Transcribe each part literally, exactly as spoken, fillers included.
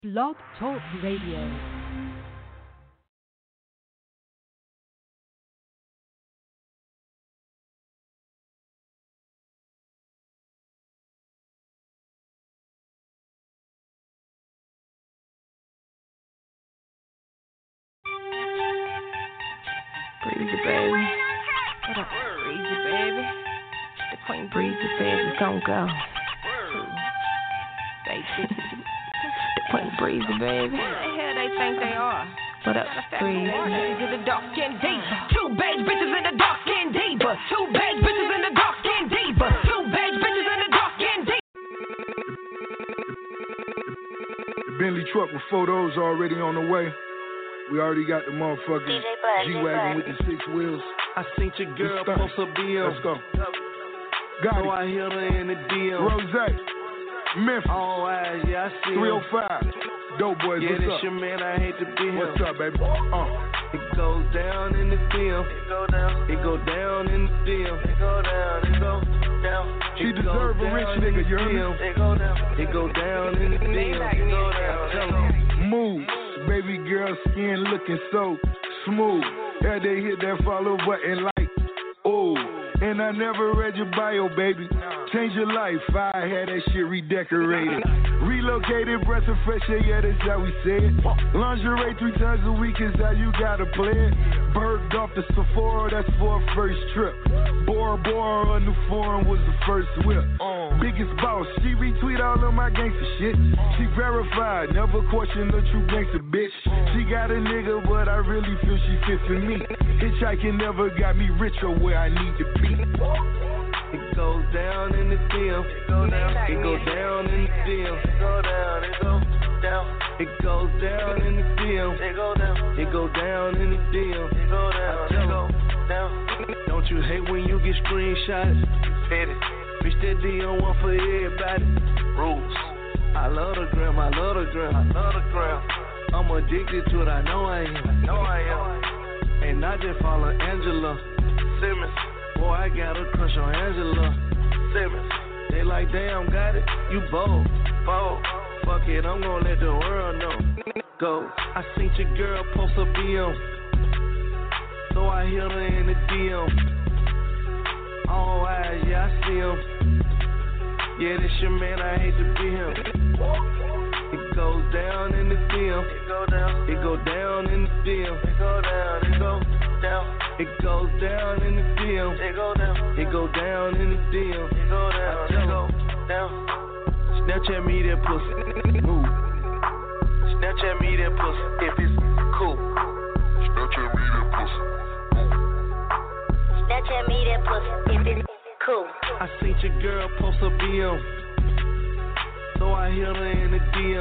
Blog Talk Radio. Breezy, baby. What up, Breezy, baby? The Queen Breezy says it's gon' go. Baby. The Queen Breezy, baby. Who the hell they think they are? What up, Breezy? Bitches in the dark skin diva. Two beige bitches in the dark skin diva. Two beige bitches in the dark skin diva. Two beige bitches in the dark skin diva. The Bentley truck with photos already on the way. We already got the motherfucking G-Wagon with the six wheels. I seen your girl post a B M. Let's go. Got so it. I hit her in the D M. Rose, Memphis. All eyes, yeah, I see three oh five. Dope boys, yeah, what's this up? Your man, I hate to be him. What's up, baby? Uh. It goes down in the D M. It go down. It go down in the D M. It go down. It go down. She deserve a rich nigga, you heard me? It go down. It go down in the D M. It go down. Tell them. Move. Baby girl skin looking so smooth. Yeah, they hit that follow button like, oh. And I never read your bio, baby. Change your life, I had that shit redecorated. Relocated, breath of fresh air, yeah, that's how we say it. Lingerie three times a week is how you gotta play it. Berged off the Sephora, that's for a first trip. Bora Bora, a new foreign was the first whip. Biggest boss, she retweet all of my gangster shit. She verified, never question the true gangster bitch. She got a nigga, but I really feel she fits for me. Hitchhiking never got me richer where I need to be. It goes down in the D M. It go down. It go down in the D M. It go down. It go down. It goes down in the D M. It go down. It go down in the D M. It go down. It go down. Don't you hate when you get screenshots? Hit it. Bitch, that D M one for everybody. Rules. I love the gram. I love the gram. I love the gram. I'm addicted to it. I know I am. I know I am. And I just follow Angela Simmons. Boy, I got a crush on Angela Simmons. They like, damn, got it. You bold. Bold. Fuck it, I'm gonna let the world know. Go. I seen your girl post a B M. So I hit her in the D M. All eyes, yeah, I see him. Yeah, this your man, I hate to be him. It goes down in the D M. It go down. It go down in the D M. It go down. It go down. It goes down in the D M. It go down. It go down in the D M. It go down. It go down. Snapchat me that pussy. Move. Snapchat me that pussy if it's cool. Snapchat me that pussy. Snapchat me that pussy if it's cool. I seen your girl post a B M. So I hit her in the D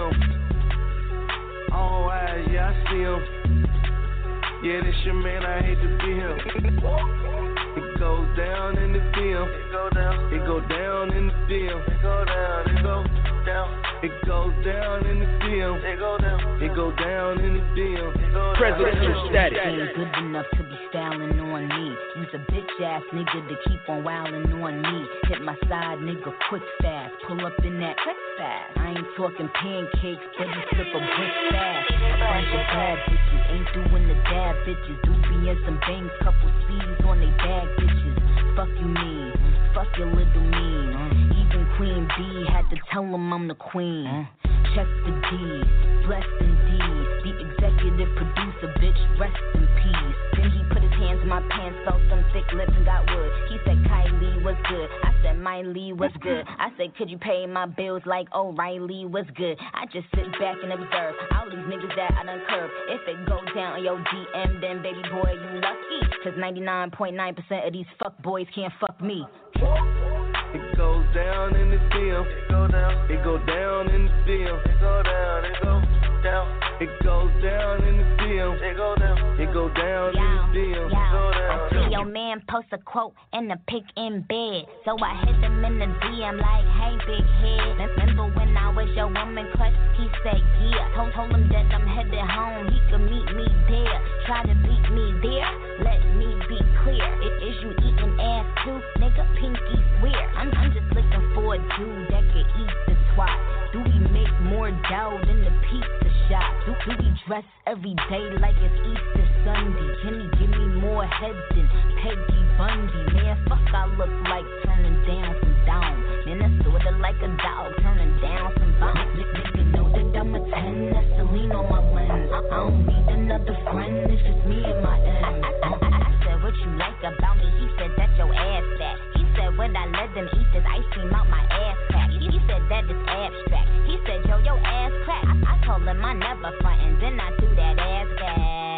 M. All eyes, yeah, I see him. Yeah, this your man, I hate to be him. It goes down in the D M. It go down. It go down in the D M. It go down. It go down. It goes down in the D M. It go down. It go down in the D M. It go down. Presidential status. Ain't good enough to be styling on me. Use a bitch ass nigga to keep on wilding on me. Hit my side nigga quick fast. Pull up in that quick fast. I ain't talking pancakes, but you flip a brick fast. A bunch of bad bitches ain't doing the dab bitches. Doobie and some bangs, couple speeds on they bag bitches. Fuck you mean, fuck your little mean. Even Queen B had to tell him I'm the queen. Check the D's, blessed indeed. The executive producer, bitch, rest in peace. Then he put his hands in my pants, felt some thick lips and got wood. He said, Kylie, what's good? I said, Miley, what's good? I said, could you pay my bills like O'Reilly, what's good? I just sit back and observe all these niggas that I done curved. If it go down on your D M, then baby boy, you lucky. Cause ninety-nine point nine percent of these fuck boys can't fuck me. It goes down in the D M. It go down. It go down in the D M. It go down. It go down. It goes down in the D M. It go down. It go down Yo, in the D M. It go down. I see your man post a quote and a pic in bed. So I hit him in the D M like, hey, big head. Remember when I was your woman crush? He said, yeah. Told, told him that I'm headed home. He could meet me there. Try to beat me there. Let me be clear. It is you eating ass too, nigga. Pinky swear. I'm, I'm just looking for a dude that could eat the swap? Do we make more dough than the pizza shop? Do, do we dress every day like it's Easter Sunday? Can he give me more head than Peggy Bundy? Man, fuck, I look like turning down some down. Man, that's sorta like a dog turning down some bounce. Nigga know that I'm a ten, that's Celine on my lens. I don't need another friend if it's me and my M. I, I, I said, what you like about me? He said, that's your ass fat. He said, when I let them eat this ice cream out my ass crack. He, he said, that is abstract. He said, yo, your ass crack. I, I told him I never front, and then I threw that ass back.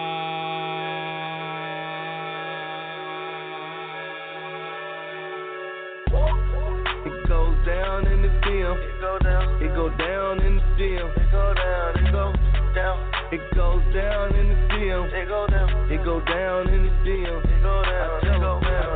It goes down in the film. It go down. It go down in the film. It go down. It go down. It goes down in the film. It go down. It go down in the film. It go down. It go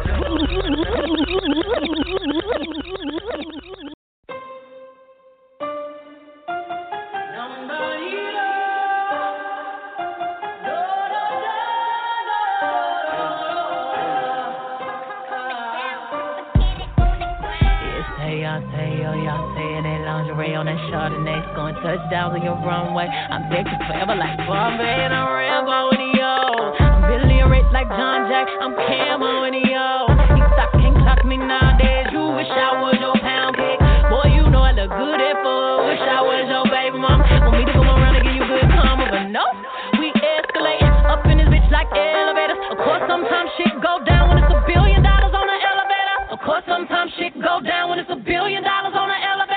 on that Chardonnay, scoring touchdowns on your runway. I'm taking forever like Bombay and I'm Rambo and yo. I'm Billy rich like John Jack. I'm Camo and yo. He stock can't clock me nowadays. You wish I was your pound cake. Boy, you know I look good at four. Wish I was your baby mom. Want me to come around and give you good karma, but no, we escalating up in this bitch like elevators. Of course, sometimes shit go down when it's a billion dollars on an elevator. Of course, sometimes shit go down when it's a billion dollars on an elevator.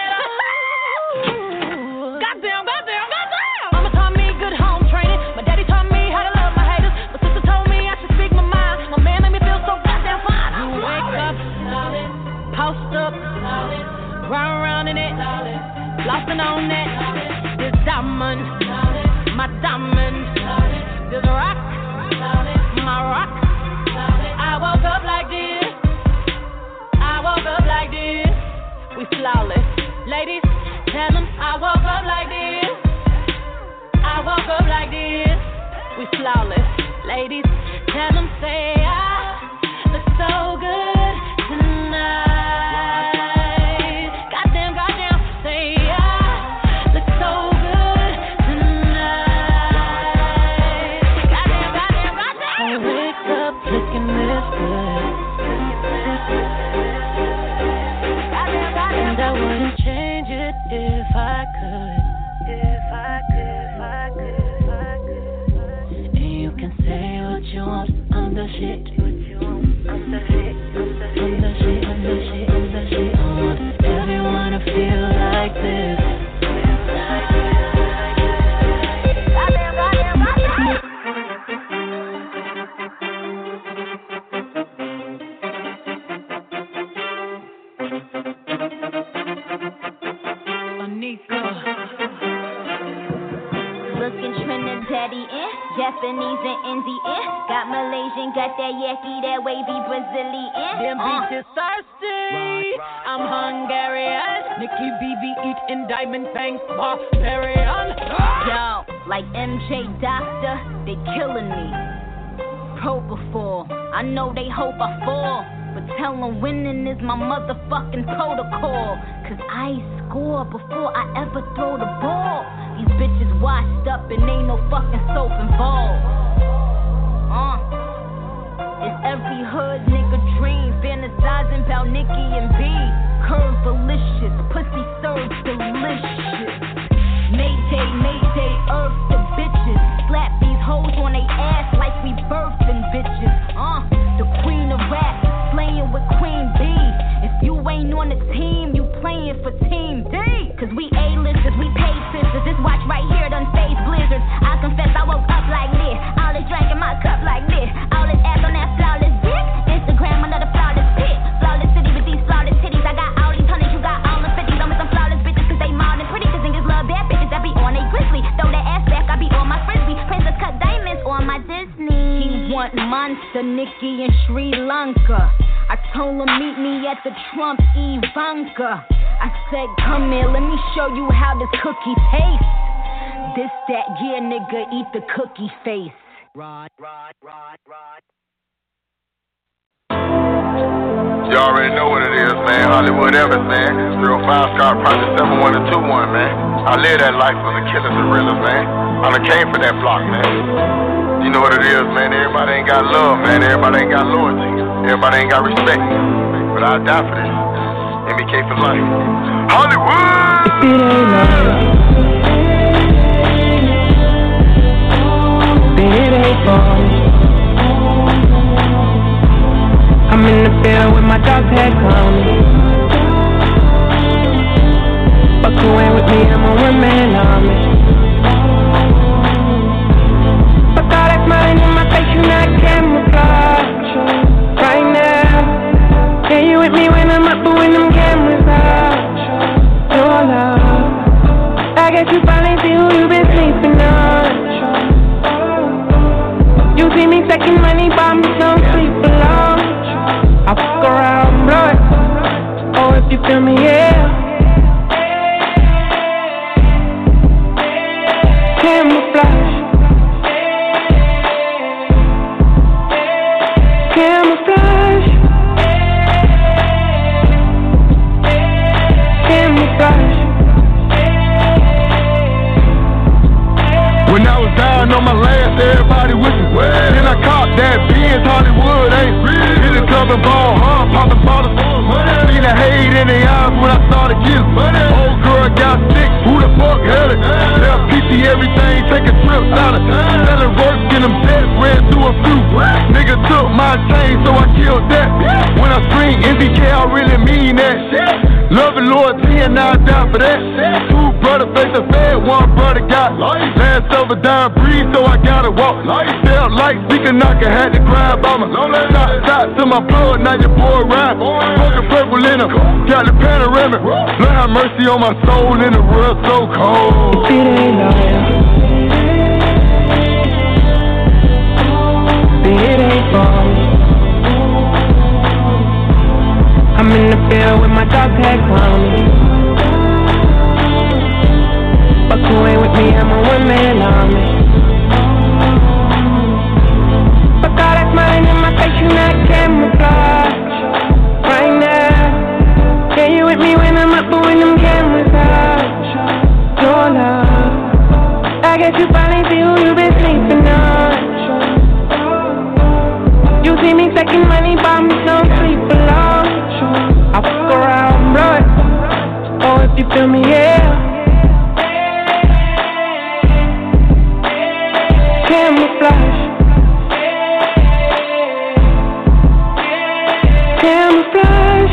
Flossing on that, this diamond, my diamond, this rock, my rock. I woke up like this, I woke up like this. We flawless, ladies, tell them I woke up like this, I woke up like this. We flawless, ladies, tell them say I look so good tonight. If I could, if I could, if I could, if I could. And you can say what you want, I'm the shit. What you want, I'm the shit, I'm the shit, I'm the shit, I'm the shit, I'm the shit. I want everyone to feel like this. Japanese and Indian, got Malaysian, got that Yaki, that wavy Brazilian. Them bitches uh. thirsty, I'm Hungarian. Nicki B B eating diamond fangs, barbarian. Yo, like M J Doctor, they killing me. Propofol, I know they hope I fall, but tell them winning is my motherfucking protocol. Cause I score before I ever throw the ball. These bitches washed up and ain't no fucking soap involved. Uh, it's every hood nigga dream, fantasizing about Nicki and B. Curve delicious, pussy served delicious. Mayday, mayday, earth the bitches. Slap these hoes on they ass like we birthing bitches. Uh, the queen of rap, slaying with Queen B. If you ain't on the team, you playing for Team D. Cause we A-listers, we pay sisters. This watch right here done face blizzards. I confess I woke up like this. All this drink in my cup like this. All this ass on that flawless dick. Instagram another flawless pic. Flawless city with these flawless titties. I got all these honeys, you got all the fifties. I'm with some flawless bitches cause they mild and pretty. Cause niggas love bad bitches that be on they grizzly. Throw that ass back, I be on my frisbee. Princess cut diamonds on my Disney. He want monster Nicki in Sri Lanka. I told him meet me at the Trump Ivanka. I said, come here, let me show you how this cookie tastes. This, that, yeah, nigga, eat the cookie face. Rod, rod, rod, rod. You already know what it is, man. Hollywood Evans, man. zero five Star Project seven one two one, man. I live that life for the killers and realers, man. I done came for that block, man. You know what it is, man. Everybody ain't got love, man. Everybody ain't got loyalty. Everybody ain't got respect. But I'll die for this. M B K for life. Hollywood! It ain't love. It ain't fun. I'm in the field with my dog tag on. Fuck who ain't with me, I'm a one-man army. Fuck all that smiling in my face, you not camouflage. Right now, yeah, you with me when I'm up, but when them cameras out. Your love, I guess you finally see who you been sleeping on. You see me taking money, but me don't sleep alone. I fuck around, blood. Oh, if you feel me, yeah. Camouflage. Camouflage. Camouflage. When I was down on my last, everybody with me. Then I caught that Benz, Hollywood ain't real. Hit the club and ball hard, poppin' bottles. Seen the hate in their eyes when I started killing. Old girl got sick, who the fuck held it? Left P C everything, taking trips out of selling work, get them debts, ran through a few. Nigga took my chain, so I killed that. When I scream M B K, I really mean that. Love and loyalty, and I die for that. Two brothers face the fed, one brother got last of a dime breeze, so I gotta walk. Felt like speaker knocker, had to grab on my shot, shot to my blood, now your boy ride. Smoking purple in him, got the panoramic. Lord have mercy on my soul in the world so cold. If it ain't loyal, then it ain't fun. I'm in the field with my dog tag on. Fuck who ain't with me, I'm a one-man army. Fuck all that smiling in my face, you not camouflage. Right now, yeah, you with me when I'm up, but when them cameras out. Your love, I guess you finally see who you been sleeping on. You see me taking money, but me don't sleep alone. I fuck around, blood. Oh, if you feel me, yeah. Camouflage. Camouflage.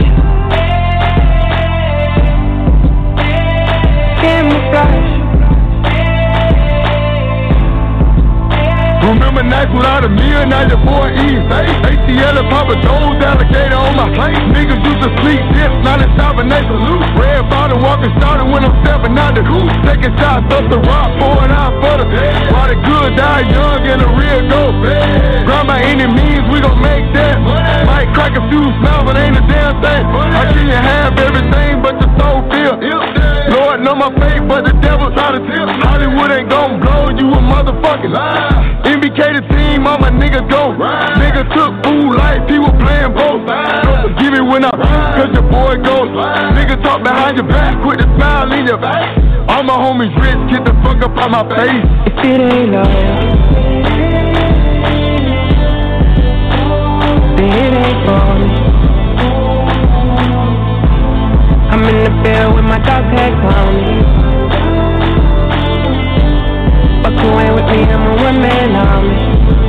Camouflage. Remember nights without a meal, now your boy eating steak. A T L and Papa Joe's, alligator on my plate. Niggas used to sleep dip, now they stopping, they salute. Red bottle walking, starting when I'm stepping out the coop. Taking shots up the rock, pouring out for the bed. While the good die young and the real go bad. Grind by any means, we gon' make that. Might crack a few smells, but ain't a damn thing. How can you have everything but your soul feel? Lord know my faith, but the devil try to tip. Hollywood ain't gon' blow you a motherfucking lie. M B K the team, all my niggas go. Niggas took food like people playing both. Don't forgive me when I cause your boy goes. Niggas talk behind your back, quit the smile in your face. All my homies rich, get the fuck up on my face. If it ain't loyal, then it ain't fun. I'm in the field with my dog tag on. Fuck who ain't with me, I'm a one-man army.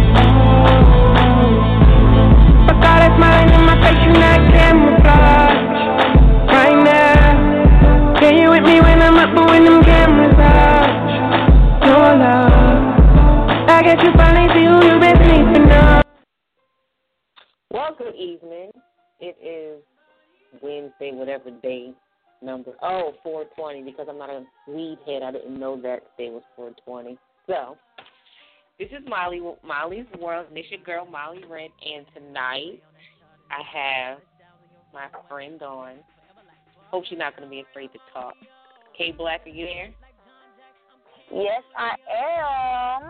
Fuck all that smiling in my face, you not camouflage. Right now, yeah, you with me when I'm up, but when them cameras out. Your love, I guess you finally see who you been sleeping on. Well, good evening. It is Wednesday, whatever day number. Oh, four twenty, because I'm not a weed head. I didn't know that today was four twenty. So, this is Molly, Molly's World, and it's your girl, Molly Rent, and tonight I have my friend on. Hope she's not going to be afraid to talk. K Black, are you there? Yes, I am.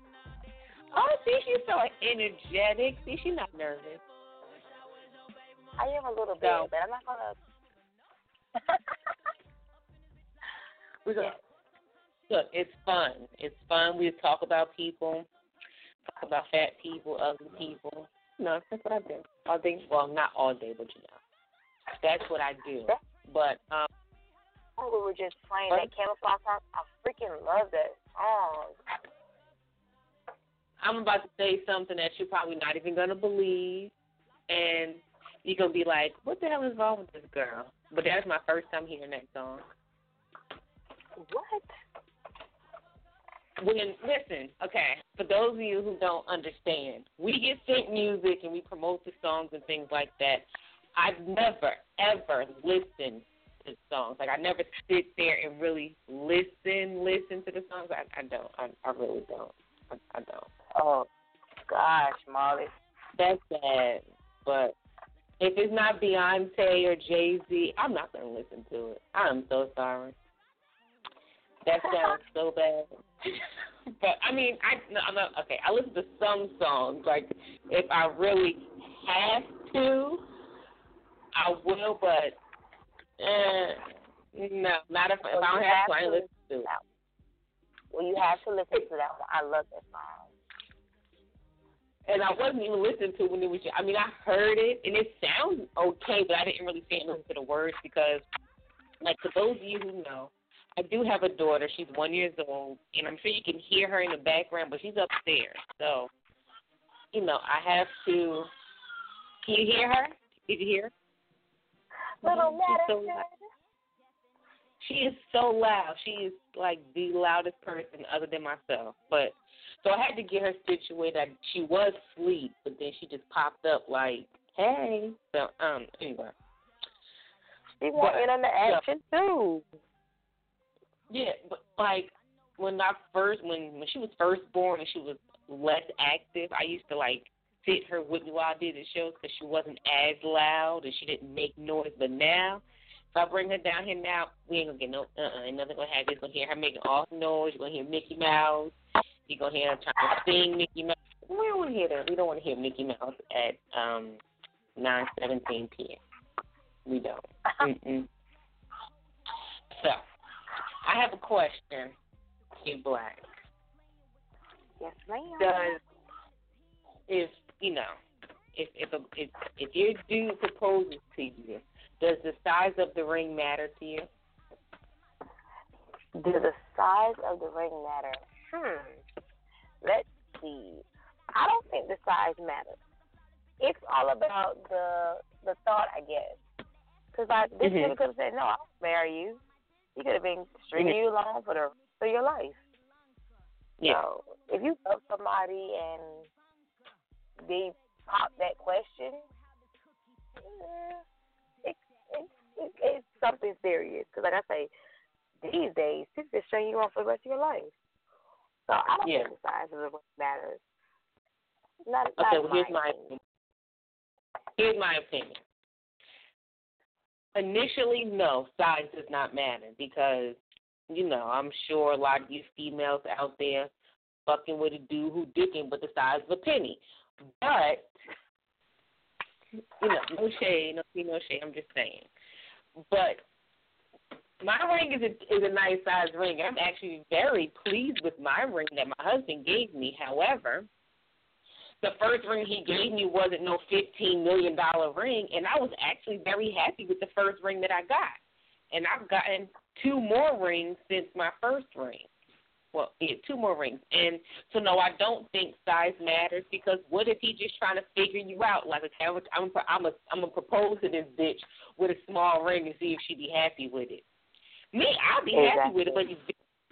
Oh, see, she's so energetic. See, she's not nervous. I am a little bit, So- but I'm not gonna. We're gonna, look, it's fun. It's fun. We talk about people, talk about fat people, ugly people. No, that's what I do. All day, well, not all day, but you know, that's what I do. But um, oh, we were just playing what? that Camouflage song. I freaking love that song. I'm about to say something that you're probably not even gonna believe, and you're gonna be like, "What the hell is wrong with this girl?" But that's my first time hearing that song. What? When listen, okay, for those of you who don't understand, we get sent music and we promote the songs and things like that. I've never ever listened to songs. Like I never sit there and really listen, listen to the songs. I, I don't. I, I really don't. I, I don't. Oh, gosh, Molly. That's sad. But if it's not Beyonce or Jay-Z, I'm not going to listen to it. I'm so sorry. That sounds so bad. But, I mean, I, no, I'm not, okay, I listen to some songs. Like, if I really have to, I will, but, uh, no, not if, if I don't have to, I ain't listen to it. Well, you have to listen to that one. I love that song. And I wasn't even listening to it when it was, I mean, I heard it, and it sounds okay, but I didn't really sit and listen to the words because, like, for those of you who know, I do have a daughter. She's one year old, and I'm sure you can hear her in the background, but she's upstairs. So, you know, I have to, can you hear her? Did you hear her? Little She's so loud. She is so loud. She is, like, the loudest person other than myself. But so I had to get her situated. She was asleep, but then she just popped up like, hey. So, um, anyway. She went in on the action, yeah. too. Yeah, but, like, when I first, when, when she was first born and she was less active, I used to, like, sit her with me while I did the shows because she wasn't as loud and she didn't make noise. But now, if I bring her down here now, we ain't going to get no, uh-uh, ain't nothing going to happen. You're going to hear her making off noise. You're going to hear Mickey Mouse. You're going to hear her trying to sing Mickey Mouse. We don't want to hear that. We don't want to hear Mickey Mouse at um, nine seventeen p.m. We don't. Mm-mm. So, I have a question, Kid Black. Yes, ma'am. Does, if, you know, if if, a, if if your dude proposes to you, does the size of the ring matter to you? Does the size of the ring matter? Hmm. Let's see. I don't think the size matters. It's all about the the thought, I guess. Because like this mm-hmm. nigga could have said, "No, I won't marry you." He could have been stringing mm-hmm. you along for the for your life. Yeah. So if you love somebody and they pop that question, it, it, it, it's something serious. Because like I say, these days people can string you on for the rest of your life. So I don't yeah. think the size of the ring matters. Not, okay, not well, here's my my opinion. Here's my opinion. Initially, no, size does not matter because, you know, I'm sure a lot of these females out there fucking with a dude who dicking but the size of a penny. But, you know, no shade, no no shade, I'm just saying. But my ring is a, is a nice size ring. I'm actually very pleased with my ring that my husband gave me. However, the first ring he gave me wasn't no fifteen million dollars ring, and I was actually very happy with the first ring that I got. And I've gotten two more rings since my first ring. Well, yeah, two more rings. And so, no, I don't think size matters because what if he's just trying to figure you out? Like, okay, I'm I'm I'm a, I'm gonna propose to this bitch with a small ring and see if she be happy with it. Me, I'll be exactly. happy with it, but he's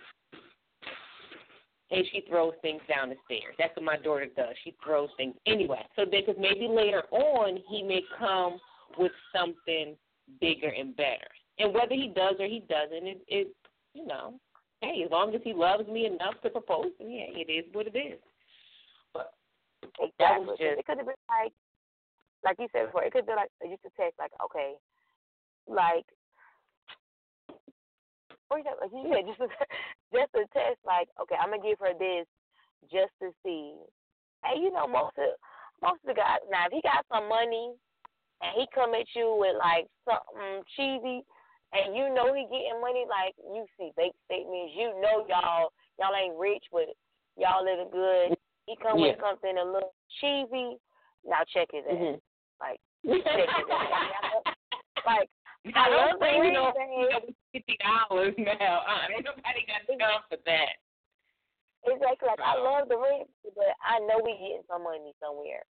and she throws things down the stairs. That's what my daughter does. She throws things. Anyway, so because maybe later on he may come with something bigger and better. And whether he does or he doesn't, it, it you know, hey, as long as he loves me enough to propose to me, hey, it is what it is. But exactly. that was just, it could have been like, like you said before, it could be like, just a text, like, okay, like, or like you said, just a, just a test, like, okay, I'm gonna give her this just to see. Hey, you know, most of most of the guys now, if he got some money and he come at you with like something cheesy, and you know he getting money, like you see bank statements, you know y'all y'all ain't rich, but y'all living good. He come yeah. with something a little cheesy. Now check his ass. Mm-hmm. Like check his ass. Like I, I love the ring, you know, fifty dollars now. Uh, ain't nobody got time for that. Exactly. Like I love the ring, but I know we getting some money somewhere.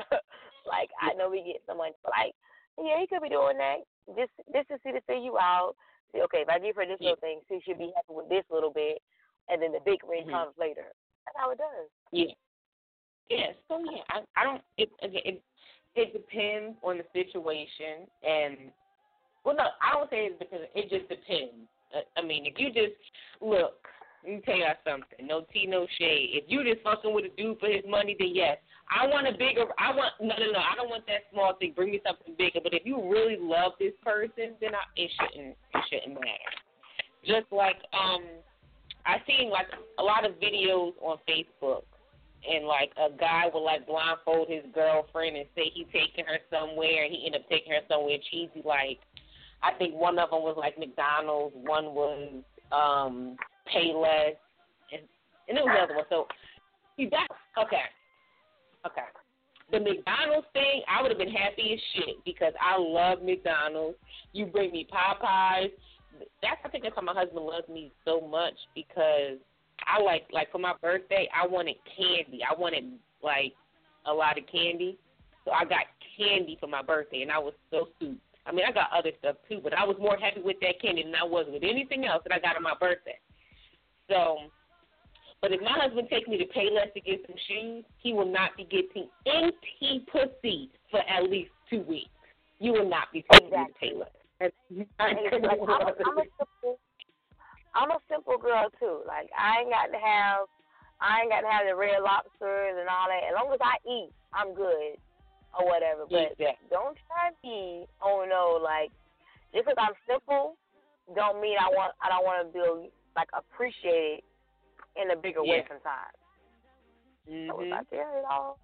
Like I know we get some money. But like, yeah, he could be doing that. Just just to see to see you out. See, okay, if I give her this yeah. little thing, see she'll be happy with this little bit, and then the big ring mm-hmm. comes later. That's how it does. Yeah. Yeah. So yeah, I I don't. It again. It it depends on the situation, and well, no, I don't say it depends. It just depends. I mean, if you just look. Let me tell y'all something. No tea, no shade. If you just fucking with a dude for his money, then yes. I want a bigger, I want, no, no, no. I don't want that small thing. Bring me something bigger. But if you really love this person, then I, it shouldn't, it shouldn't matter. Just like, um, I seen like a lot of videos on Facebook, and like a guy would like blindfold his girlfriend and say he taking her somewhere, and he ended up taking her somewhere cheesy. Like, I think one of them was like McDonald's, one was, um, Payless, and, and there was another one. So, see, that, okay, okay. The McDonald's thing, I would have been happy as shit because I love McDonald's. You bring me Popeyes. That's, I think that's why my husband loves me so much because I like, like for my birthday, I wanted candy. I wanted, like, a lot of candy. So I got candy for my birthday, and I was so stupid. I mean, I got other stuff too, but I was more happy with that candy than I was with anything else that I got on my birthday. So, but if my husband takes me to Payless to get some shoes, he will not be getting any pussy for at least two weeks. You will not be taking exactly. me to Payless. Exactly. I'm, a, I'm, a simple, I'm a simple girl too. Like I ain't got to have, I ain't got to have the Red Lobsters and all that. As long as I eat, I'm good or whatever. But exactly. don't try me. Oh no, like just because I'm simple, don't mean I want. I don't want to be like appreciated in a bigger yeah. way sometimes. Mm-hmm. So it's like, yeah, it all,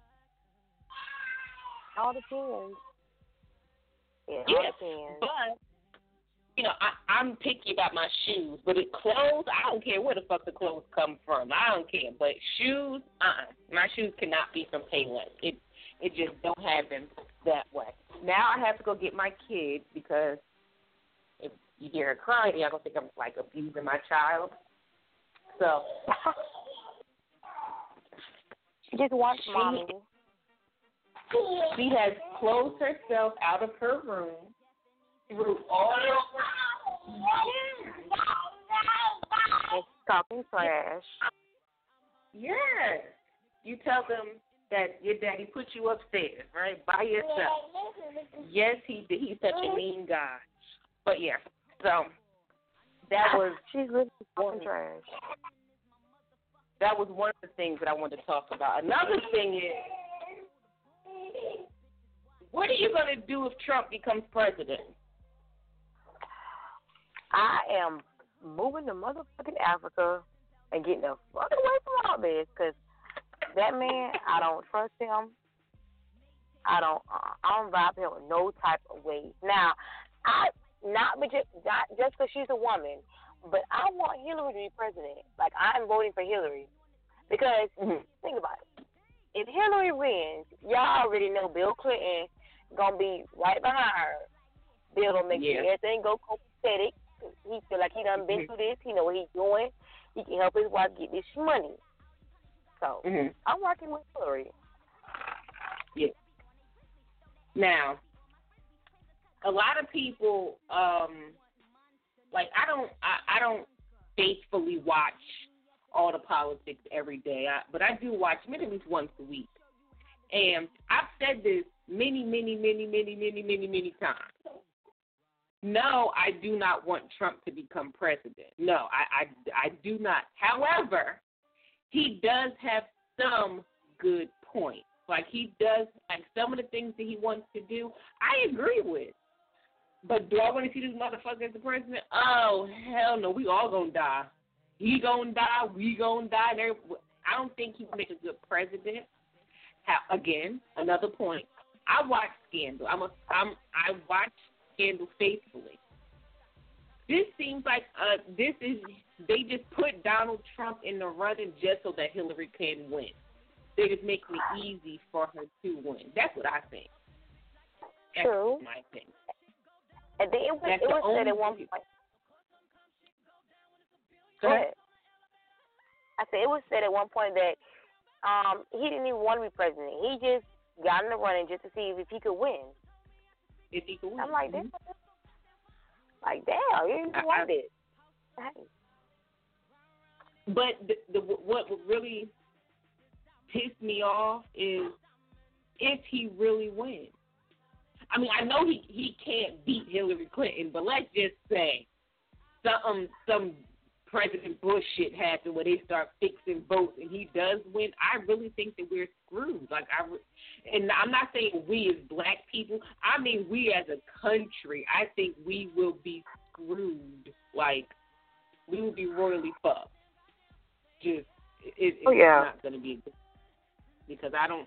all depends. Yeah, it yeah. all depends. But, you know, I, I'm picky about my shoes. But it clothes, I don't care where the fuck the clothes come from. I don't care. But shoes, uh-uh. My shoes cannot be from Payless. It, it just don't happen that way. Now I have to go get my kid because if you hear her crying, y'all gonna think I'm like abusing my child. So she just wants she, mommy. She has closed herself out of her room, threw all It's talking trash. Yes. You tell them that your daddy put you upstairs, right, by yourself. Yes, he did. He's such a mean guy. But yeah, so that was she's really talking trash. That was one of the things that I wanted to talk about. Another thing is, what are you going to do if Trump becomes president? I am moving to motherfucking Africa and getting the fuck away from all this because that man, I don't trust him. I don't, uh, I don't vibe him in no type of way. Now, I not just not just because she's a woman, but I want Hillary to be president. Like I'm voting for Hillary because mm-hmm. think about it. If Hillary wins, y'all already know Bill Clinton gonna be right behind her. Bill gonna make yeah. sure everything go copacetic. He feel like he done been mm-hmm. through this. He know what he's doing. He can help his wife get this money. So mm-hmm. I'm working with Hillary. Yeah. Now, a lot of people, um, like I don't, I, I don't faithfully watch all the politics every day, I, but I do watch them at least once a week. And I've said this many, many, many, many, many, many, many times. No, I do not want Trump to become president. No, I, I, I do not. However, he does have some good points. Like he does, like some of the things that he wants to do, I agree with. But do I want to see this motherfucker as the president? Oh, hell no. We all gonna die. He gonna die. We gonna die. I don't think he would make a good president. How, again, another point. I watch Scandal. I'm a, I'm, I watch Scandal faithfully. This seems like uh, this is they just put Donald Trump in the running just so that Hillary can win. They just make it easy for her to win. That's what I think. That's True. my thing. And then it was, That's it the was said only at one thing. point. Go ahead. I said it was said at one point that um, he didn't even want to be president. He just got in the running just to see if he could win. If he could win. I'm like, mm-hmm. damn. Like, damn, you didn't I, want I, it. But the, the what would really piss me off is if he really wins. I mean, I know he, he can't beat Hillary Clinton, but let's just say some some President Bush shit happened where they start fixing votes and he does win. I really think that we're screwed. Like I, and I'm not saying we as black people. I mean we as a country. I think we will be screwed. Like we will be royally fucked. Just it, it's oh, yeah. not going to be good because I don't.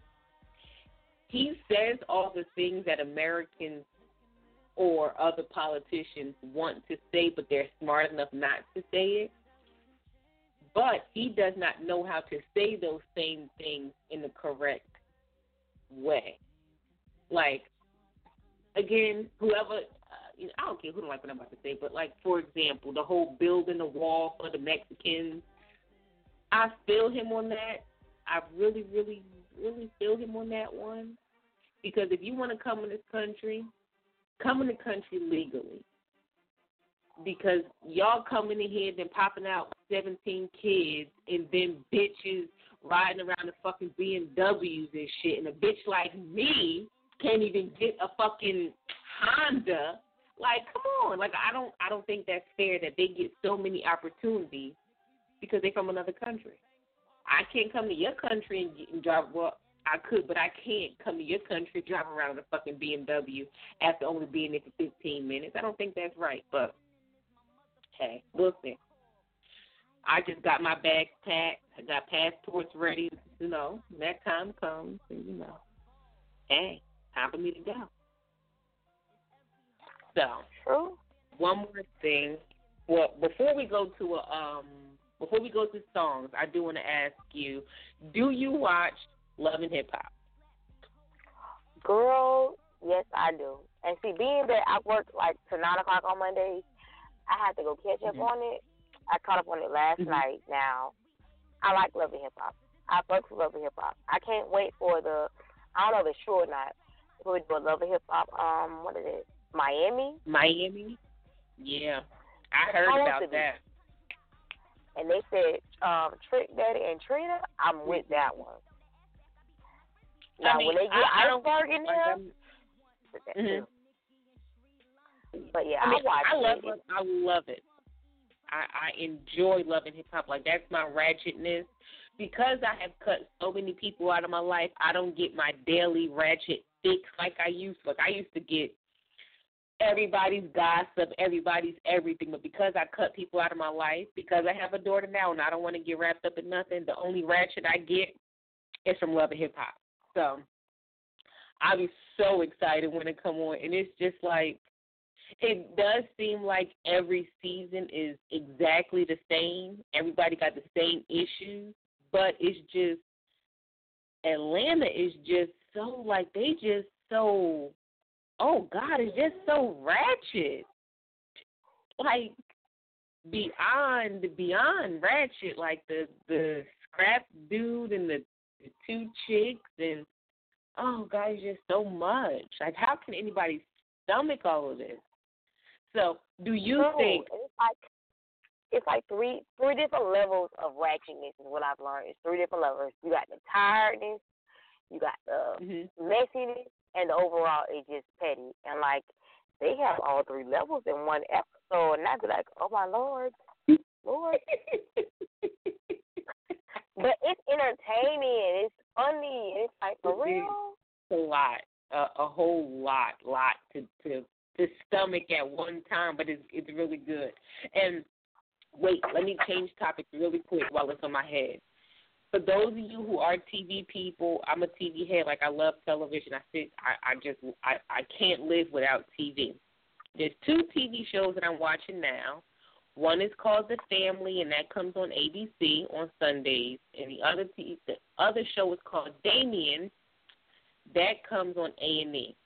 He says all the things that Americans or other politicians want to say, but they're smart enough not to say it. But he does not know how to say those same things in the correct way. Like, again, whoever, uh, you know, I don't care who don't like what I'm about to say, but like, for example, the whole building a wall for the Mexicans, I feel him on that. I really, really, really feel him on that one. Because if you want to come in this country, come in the country legally. Because y'all coming in here and popping out seventeen kids and then bitches riding around the fucking B M Ws and shit. And a bitch like me can't even get a fucking Honda. Like, come on. Like, I don't I don't think that's fair that they get so many opportunities because they're from another country. I can't come to your country and, get, and drive, well, I could, but I can't come to your country, drive around in a fucking B M W after only being there for fifteen minutes. I don't think that's right, but hey, we'll see. I just got my bags packed. I got passports ready. You know, when that time comes, and you know, hey, time for me to go. So, True. one more thing. Well, before we go to a um, before we go to songs, I do want to ask you: do you watch Love and Hip Hop? Girl, yes, I do. And see, being that I work like to nine o'clock on Mondays, I have to go catch up mm-hmm. on it. I caught up on it last mm-hmm. night. Now, I like Love and Hip Hop. I fuck with Love and Hip Hop. I can't wait for the, I don't know if it's true or not, we do a Love and Hip Hop, um, what is it, Miami? Miami? Yeah. I heard about that. And they said um, Trick Daddy and Trina, I'm with that one. Now, I mean, when they get I, Iceberg in there, mm-hmm. but yeah, I, mean, I watch I love it. it. I love it. I, I enjoy Love and Hip Hop. Like, that's my ratchetness. Because I have cut so many people out of my life, I don't get my daily ratchet fix like I used to. Like, I used to get everybody's gossip, everybody's everything. But because I cut people out of my life, because I have a daughter now and I don't want to get wrapped up in nothing, the only ratchet I get is from Love and Hip Hop. So I'll be so excited when it come on. And it's just like, it does seem like every season is exactly the same. Everybody got the same issues. But it's just, Atlanta is just so, like, they just so, oh, God, it's just so ratchet. Like, beyond, beyond ratchet. Like, the, the scrap dude and the, the two chicks and, oh, God, it's just so much. Like, how can anybody stomach all of this? So, do you no, think... It's like, it's like three three different levels of ratchetness is what I've learned. It's three different levels. You got the tiredness, you got the mm-hmm. messiness, and the overall is just petty. And, like, they have all three levels in one episode. And I'd be like, oh, my Lord, Lord. But it's entertaining. It's funny. It's like, for real? It's a lot. A, a whole lot, lot to, to, to stomach at one time. But it's, it's really good. And wait, let me change topics really quick while it's on my head. for those of you who are T V people, I'm a T V head. Like, I love television. I sit, I, I just, I, I can't live without T V. There's two T V shows that I'm watching now. One is called The Family, and that comes on A B C on Sundays. And the other t- the other show is called Damien. That comes on A and E.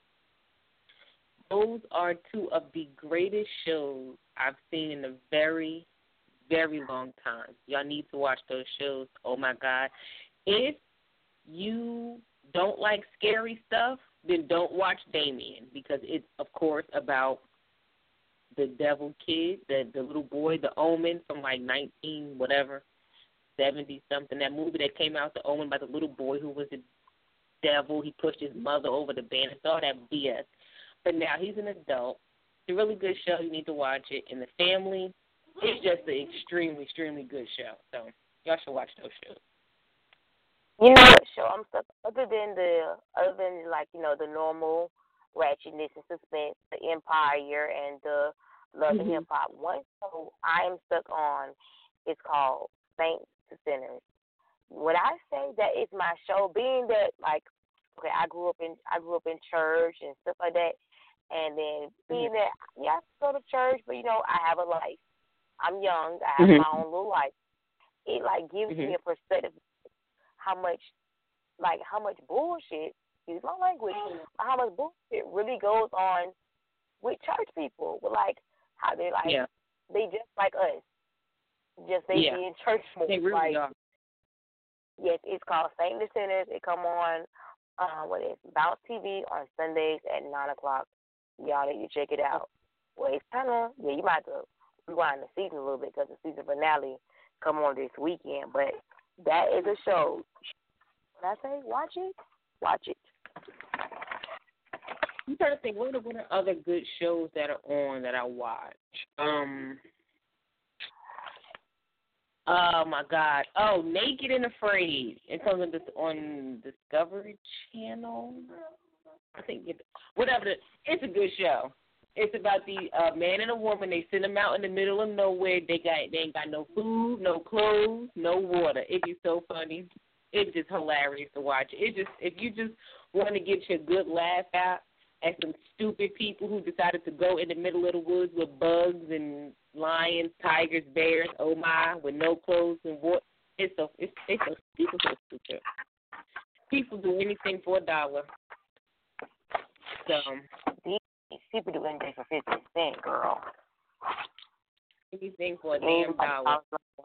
Those are two of the greatest shows I've seen in a very, very long time. Y'all need to watch those shows. Oh, my God. If you don't like scary stuff, then don't watch Damien, because it's, of course, about the devil kid, the the little boy, The Omen, from like nineteen whatever, seventy something. That movie that came out, The Omen, by the little boy who was the devil. He pushed his mother over the banister, all that B S. But now he's an adult. It's a really good show. You need to watch it. And The Family, it's just an extremely, extremely good show. So y'all should watch those shows. You know what show I'm stuck, other than the other than like, you know, the normal ratchetness and suspense, the Empire and the Love and Hip Hop. One show I'm stuck on is called Saints to Sinners. When I say that it's my show, being that like, okay, I grew up in I grew up in church and stuff like that, and then being that yeah, I go to church, but you know I have a life. I'm young. I have mm-hmm. my own little life. It like gives mm-hmm. me a perspective how much like how much bullshit. Excuse my language. How much bullshit really goes on with church people? With like how they like yeah. they just like us. Just they yeah. be in church more. They really like, are. Yes, it's called Saint to Sinners. It come on uh, what is Bounce T V on Sundays at nine o'clock. Y'all need to check it out. Well, it's kind of yeah. You might have to rewind the season a little bit because the season finale come on this weekend. But that is a show. When I say watch it, watch it. I'm trying to think, what are, what are other good shows that are on that I watch? Um, oh, my God. Oh, Naked and Afraid. It's on, the, on Discovery Channel. I think it, whatever. The, it's a good show. It's about the uh, man and a woman. They send them out in the middle of nowhere. They got they ain't got no food, no clothes, no water. It'd be so funny. It's just hilarious to watch. It just if you just want to get your good laugh out at some stupid people who decided to go in the middle of the woods with bugs and lions, tigers, bears, oh my, with no clothes and water. It's so it's it's so people so stupid. People do anything for a dollar. So these people do anything for fifty cents, girl. Anything for a damn dollar.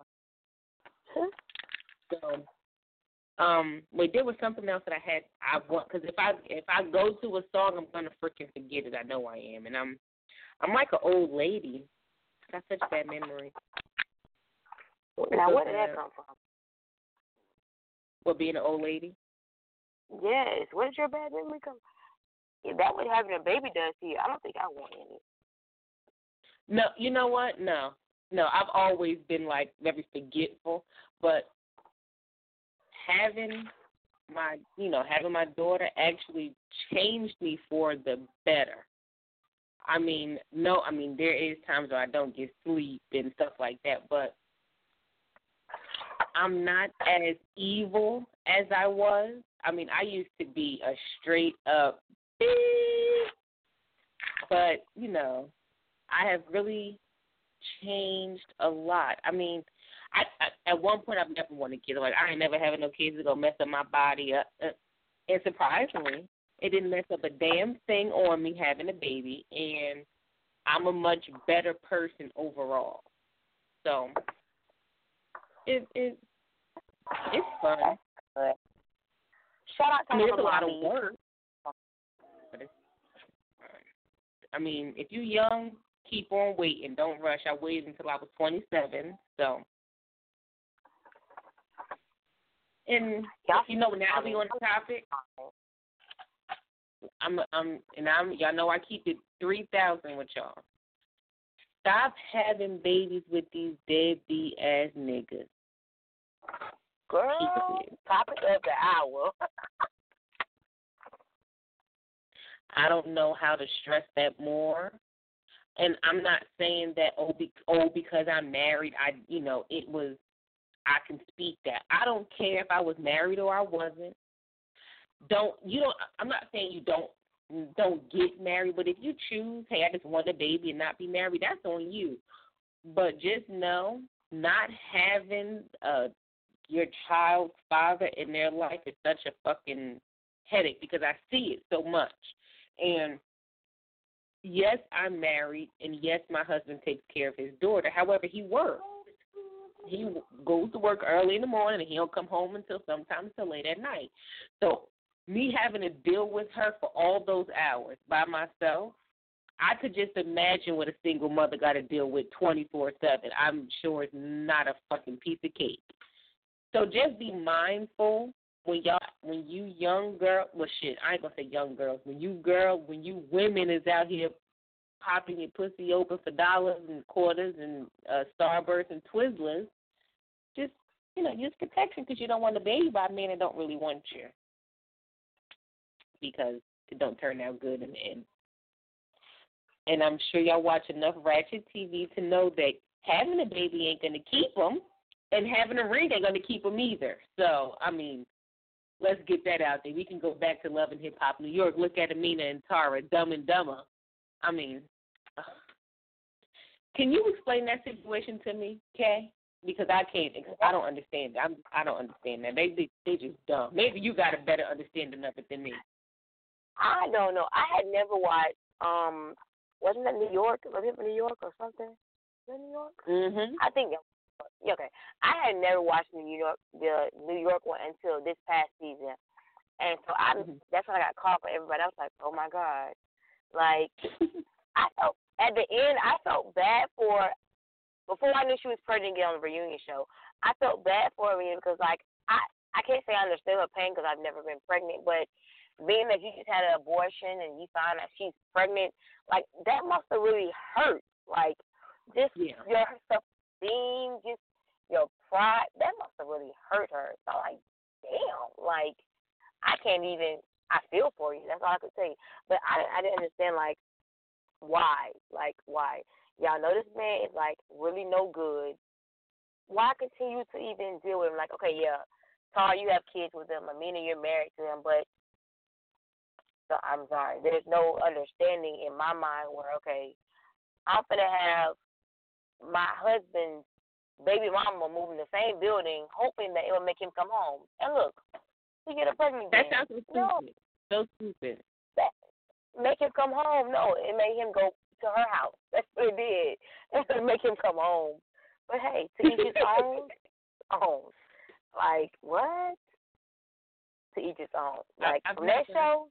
So. Um, wait, there was something else that I had. I want because if I if I go to a song, I'm gonna freaking forget it. I know I am, and I'm I'm like an old lady. I got such bad memory. Now, where did that come from? What, being an old lady? Yes. Where did your bad memory come from? If that what having a baby does to you, I don't think I want any. No, you know what? No, no. I've always been like very forgetful, but. Having my, you know, having my daughter actually changed me for the better. I mean, no, I mean, there is times where I don't get sleep and stuff like that, but I'm not as evil as I was. I mean, I used to be a straight up beep, but, you know, I have really changed a lot. I mean, I, I, at one point, I've never wanted kids. Like, I ain't never having no kids to go mess up my body up. Uh, and surprisingly, it didn't mess up a damn thing on me having a baby, and I'm a much better person overall. So, it, it it's fun. Shout out to I mean, it's a lot of work. But it's, I mean, if you're young, keep on waiting. Don't rush. I waited until I was twenty-seven, so. And you know, now we on the topic. I'm, I'm, and I'm. Y'all know I keep it three thousand with y'all. Stop having babies with these deadbeat ass niggas. Girl, topic of the hour. I don't know how to stress that more. And I'm not saying that oh, be, oh because I'm married, I, you know, it was. I can speak that. I don't care if I was married or I wasn't. Don't you don't? I'm not saying you don't don't get married, but if you choose, hey, I just want a baby and not be married, that's on you. But just know, not having uh, your child's father in their life is such a fucking headache because I see it so much. And yes, I'm married, and yes, my husband takes care of his daughter. However, he works. He goes to work early in the morning, and he don't come home until sometimes till late at night. So me having to deal with her for all those hours by myself, I could just imagine what a single mother got to deal with twenty-four seven. I'm sure it's not a fucking piece of cake. So just be mindful when y'all, when you young girl, well shit, I ain't gonna say young girls. When you girl, when you women is out here popping your pussy open for dollars and quarters and uh, Starbursts and Twizzlers, just you know use protection because you don't want a baby by a man that don't really want you, because it don't turn out good in the end. And I'm sure y'all watch enough ratchet T V to know that having a baby ain't going to keep them, and having a ring ain't going to keep them either. So, I mean, let's get that out there. We can go back to Love and Hip Hop New York. Look at Amina and Tara, Dumb and Dumber. I mean, uh, can you explain that situation to me, Kay? Because I can't. I don't understand. I'm. I don't understand that. They they they just dumb. Maybe you got a better understanding of it than me. I don't know. I had never watched. Um, wasn't that New York? Was it New York or something? Was it New York? Mhm. I think. Yeah, okay. I had never watched the New York the New York one until this past season, and so I mm-hmm. that's when I got called for everybody. I was like, oh my god, like I felt at the end. I felt bad for. Before I knew she was pregnant, get on the reunion show, I felt bad for her because, like, I, I can't say I understood her pain because I've never been pregnant, but being that you just had an abortion and you find that she's pregnant, like, that must have really hurt. Like, just yeah. your self-esteem, just your pride, that must have really hurt her. So, like, damn, like, I can't even, I feel for you. That's all I could say. But I, I didn't understand, like, why? Like, why? Y'all know this man is, like, really no good. Why continue to even deal with him? Like, okay, yeah, Tar, you have kids with him. Amina, you're married to him. But, so, I'm sorry, there's no understanding in my mind where, okay, I'm going to have my husband's baby mama move in the same building, hoping that it will make him come home. And look, he get a pregnant. That sounds so stupid. No. So stupid. That, make him come home. No, it made him go to her house. That's what it did. That's what make him come home. But hey, to each his own, own. Like, what? To each his own. Like, I've from never, that show,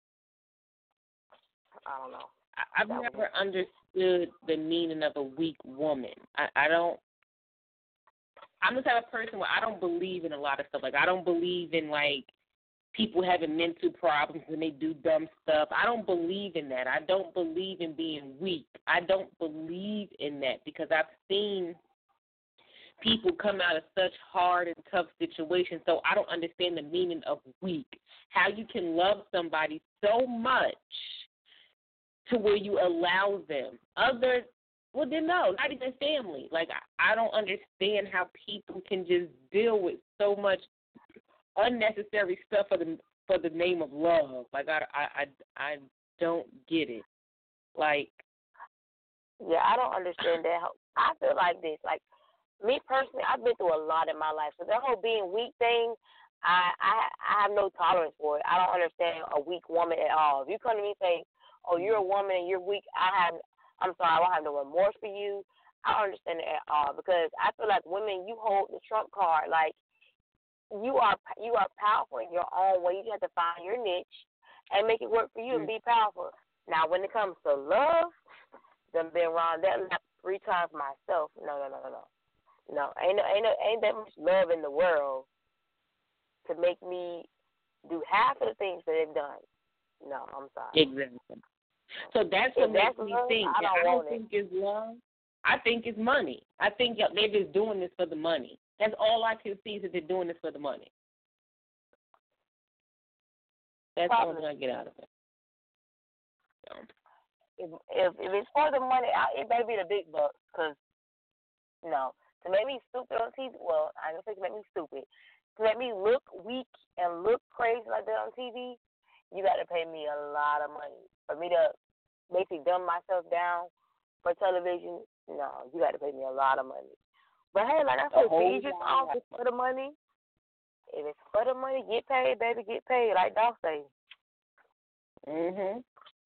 I don't know. I've that never was... understood the meaning of a weak woman. I, I don't, I'm the type of person where I don't believe in a lot of stuff. Like, I don't believe in, like, people having mental problems when they do dumb stuff. I don't believe in that. I don't believe in being weak. I don't believe in that because I've seen people come out of such hard and tough situations, so I don't understand the meaning of weak. How you can love somebody so much to where you allow them. Others, well, then no, not even family. Like, I, I don't understand how people can just deal with so much unnecessary stuff for the for the name of love. Like I, I, I, I don't get it. Like, yeah, I don't understand that. I feel like this. Like me personally, I've been through a lot in my life. So that whole being weak thing, I, I, I have no tolerance for it. I don't understand a weak woman at all. If you come to me and say, "Oh, you're a woman and you're weak," I have, I'm sorry, I don't have no remorse for you. I don't understand it at all because I feel like women, you hold the trump card. Like. You are you are powerful in your own way. You just have to find your niche and make it work for you and be powerful. Now, when it comes to love, done been around that lap three times myself. No, no, no, no, no. No, ain't no, ain't no, ain't that much love in the world to make me do half of the things that they've done. No, I'm sorry. Exactly. So that's what makes me think. I don't, I don't think it's love. I think it's money. I think they're just doing this for the money. That's all I can see is that they're doing this for the money. That's the only thing I get out of it. So. If, if if it's for the money, it better be the big bucks. Cause no, To make me stupid on T V, well, I don't think to make me stupid. To make me look weak and look crazy like that on T V, you got to pay me a lot of money. For me to basically dumb myself down for television, no, you got to pay me a lot of money. But hey, like I said, feed your songs for the money. If it's for the money, get paid, baby, get paid, like Doc say. Mhm.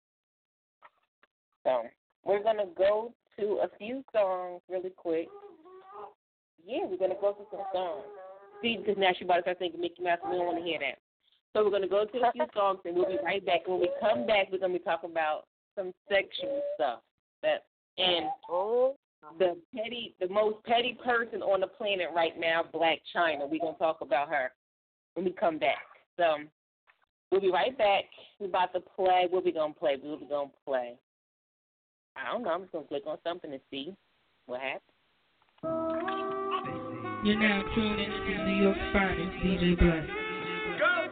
So we're gonna go to a few songs really quick. Yeah, we're gonna go to some songs. See, because now she about to start thinking Mickey Mouse. We don't want to hear that. So we're gonna go to a few songs, and we'll be right back. When we come back, we're gonna be talking about some sexual stuff. That and the petty, the most petty person on the planet right now, Blac Chyna. We're gonna talk about her when we come back. So we'll be right back. We're about to play. What we gonna play? What we gonna play? I don't know. I'm just gonna click on something to see what happens. You're now tuned into New York's finest, D J Black. Go!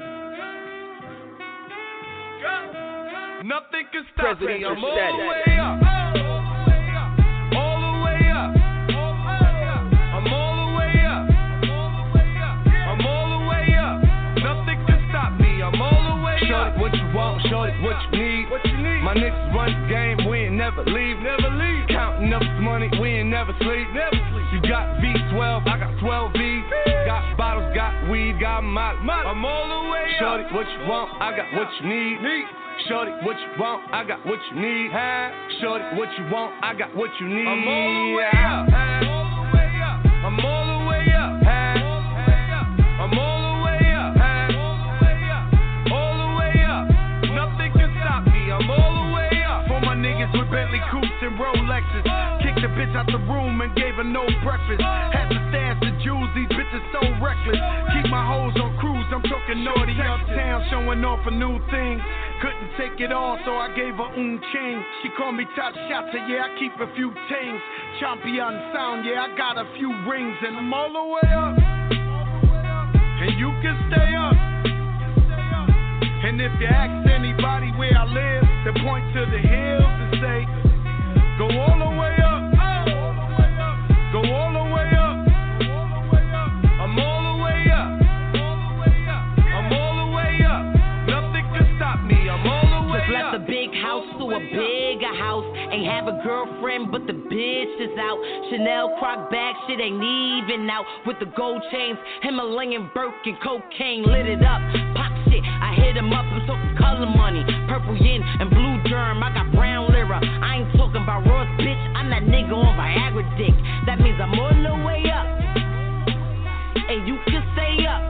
Go! Nothing can stop me. I'm all the way up. All the way up. I'm all the way up. I'm all the way up. Nothing can stop me. I'm all the way up. Shorty, what you want? Shorty, what you need? What you need? My niggas run the game. We ain't never leave. Never leave. Counting up this money. We ain't never sleep. Never sleep. You got V twelve. I got twelve V. Got bottles, got weed, got molly. I'm all the way up. Shorty, what you want? I got what you need. Need. Shorty, what you want? I got what you need. Shorty, what you want? I got what you need. I'm all the way up. I'm all the way up. I'm all the way up. All the way up. Nothing can stop me. I'm all the way up. For my niggas with Bentley coupes and Rolexes, kicked the bitch out the room and gave her no breakfast. Had to stash the jewels, these bitches so reckless. Keep my hoes on cruise, I'm talking naughty uptown, showing off a new thing. Couldn't take it all, so I gave her un king. She called me top shotter, yeah, I keep a few tings. Champion sound, yeah, I got a few rings, and I'm all the way up. And you can stay up. And if you ask anybody where I live, they point to the hills and say, go all the way up. Go all the way up. I'm all the way up. I'm all the way up. Nothing can stop me. I'm all the way up. Just left a big house to a bigger house. Ain't have a girlfriend, but the bitch is out. Chanel croc bag, shit ain't even out. With the gold chains, Himalayan Birkin, cocaine lit it up. Pop shit, I hit him up. I'm talking color money, purple yin and blue germ. I got brown lira. I ain't talking about Ross, bitch. I'm that nigga on Viagra dick. That means I'm all the way up, and you can stay up.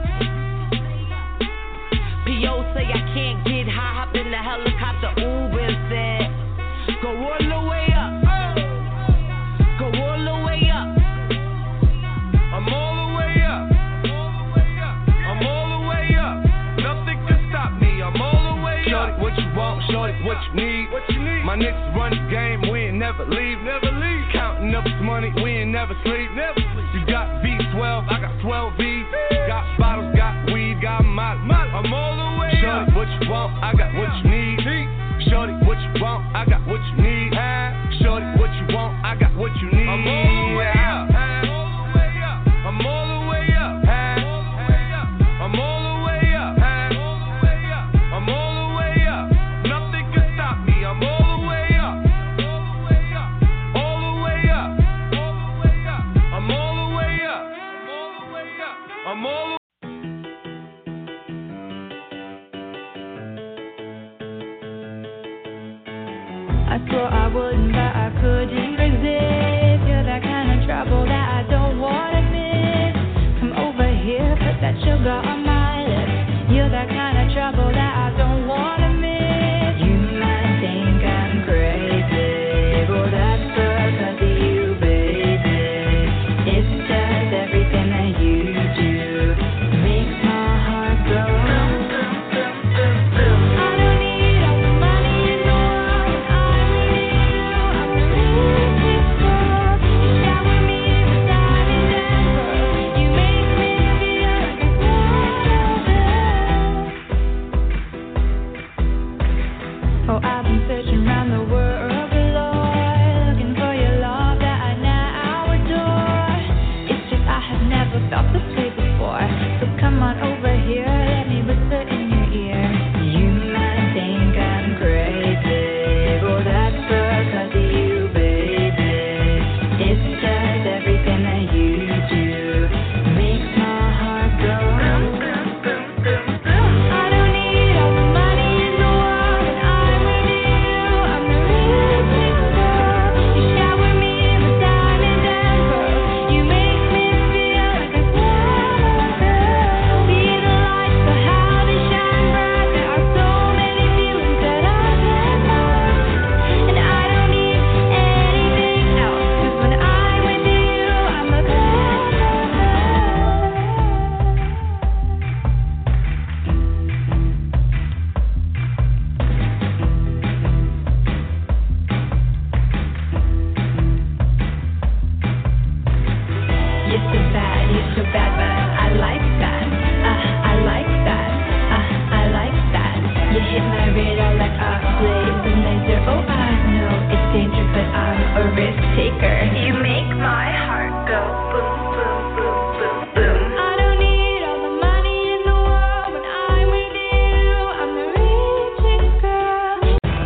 P O say I can't get high, hop in the helicopter, Uber said, go all the way up, go all the way up. I'm all the way up. I'm all the way up. Nothing can stop me. I'm all the way up. Shorty, what you want? Shorty, what you need? What you need? My niggas run the game. We ain't never leave. Never leave. Counting up this money. We ain't never sleep. Never sleep. You got V twelve. I got twelve V. Got bottles, got weed, got molly. I'm all the way up. Shorty, what you want? I got what you need. Shorty, what you want? I got what you need. Shorty, what you want? I got what you need. I'm all the way up. I'm all the way up. I'm all the way up. I'm all the way up. Nothing can stop me. I'm all the way up. All the way up. I'm all the way up. I'm all the I swore I wouldn't, but I couldn't resist. You're that kind of trouble that I don't wanna miss. Come over here, put that sugar on my lips. You're that kind of trouble that I don't wanna miss. You might think I'm crazy, but that's because of you, baby. It's just everything that you do makes my heart go. I don't need all the money in the world. I really do. I really do. over here, let me whisper in your ear. You might think I'm crazy, well that's because of you, baby. It's just everything that you do makes my heart go boom, boom, boom, boom, boom. I don't need all the money in the world when I'm with you. I'm the richest girl. You shower me with diamonds and pearls. You make me feel like a girl. Be the light so how they shine bright. There are so many feelings that I can't hide, and I don't need anything else. 'Cause when I'm with you, I'm a girl. You're so bad, you're so bad, but I like that. Uh, I like that. Uh, I like that. You hit my radar like a blazing laser. Oh, I know it's dangerous, but I'm a risk taker. You make my heart go boom, boom, boom, boom, boom. I don't need all the money in the world when I'm with you. I'm the richest girl.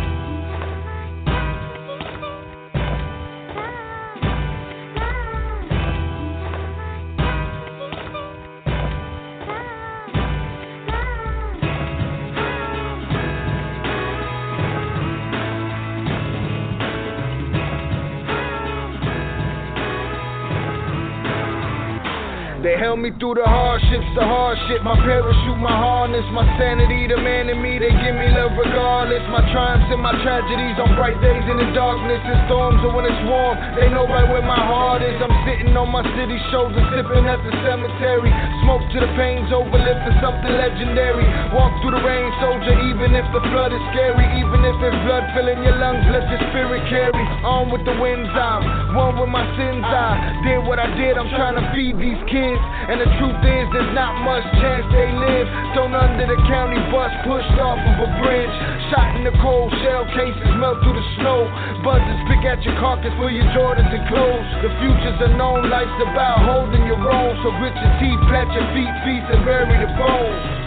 They held me through the hardships, the hardship. My parachute, my harness, my sanity, the man in me. They give me love regardless. My triumphs and my tragedies on bright days in the darkness and storms, or when it's warm. They know right where my heart is. I'm sitting on my city's shoulder, sipping at the cemetery. Smoke to the pains, overlifting something legendary. Walk through the rain, soldier, even if the flood is scary. Even if it's blood filling your lungs, let your spirit carry. On with the winds, I'm one with my sins. I did what I did, I'm trying to feed these kids. And the truth is, there's not much chance they live. Thrown under the county bus, pushed off of a bridge. Shot in the cold, shell cases melt through the snow. Buzzers pick at your carcass for your Jordans and clothes. The future's unknown, life's about holding your own. So grit your teeth, plant your feet, feast and bury the bones.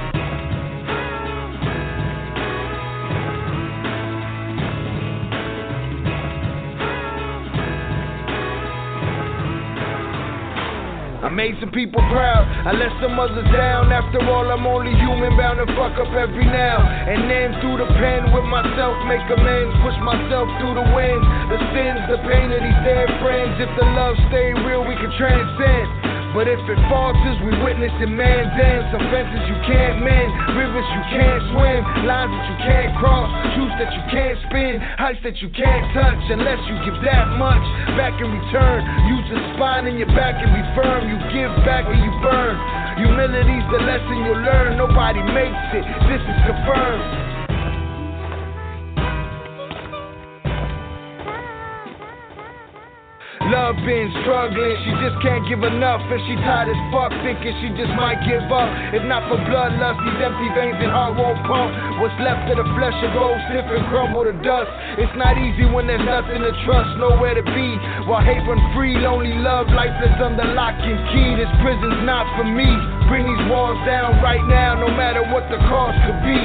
I made some people proud, I let some others down. After all, I'm only human, bound to fuck up every now and then. Through the pen with myself, make amends. Push myself through the winds, the sins, the pain of these dead friends. If the love stay real, we can transcend. But if it falters, we witness in man's ends. Some fences you can't mend, rivers you can't swim, lines that you can't cross, truths that you can't spin, heights that you can't touch unless you give that much back in return. Use the spine in your back and be firm. You give back or you burn. Humility's the lesson you'll learn. Nobody makes it, this is confirmed. Love been struggling, she just can't give enough. And she tired as fuck, thinking she just might give up. If not for bloodlust, these empty veins and heart won't pump. What's left of the flesh will go stiff and crumble to dust. It's not easy when there's nothing to trust, nowhere to be. While hate run free, lonely love, lifeless under lock and key. This prison's not for me. Bring these walls down right now, no matter what the cost could be.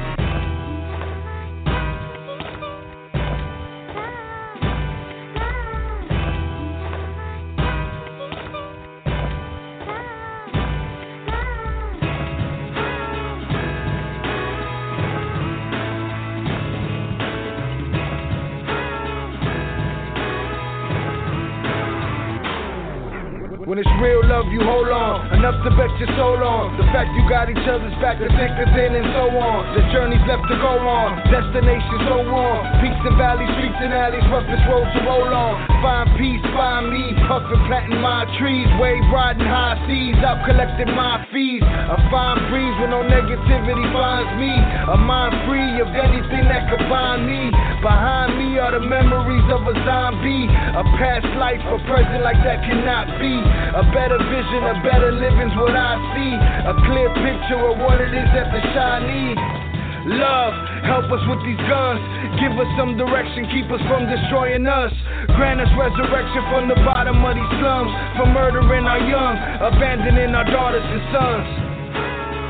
When it's real love, you hold on, enough to bet your soul on. The fact you got each other's back, the thick is in and so on. The journey's left to go on, destination so warm. Peaks and valleys, streets and alleys, roughest roads to roll on. Find peace, find me, puffin' planting my trees. Wave riding high seas, out collecting my fees. A fine breeze with no negativity finds me. A mind free of anything that could bind me. Behind me are the memories of a zombie. A past life, a present like that cannot be. A better vision, a better living's what I see. A clear picture of what it is that the shy need. Love, help us with these guns. Give us some direction, keep us from destroying us. Grant us resurrection from the bottom of these slums. From murdering our young, abandoning our daughters and sons.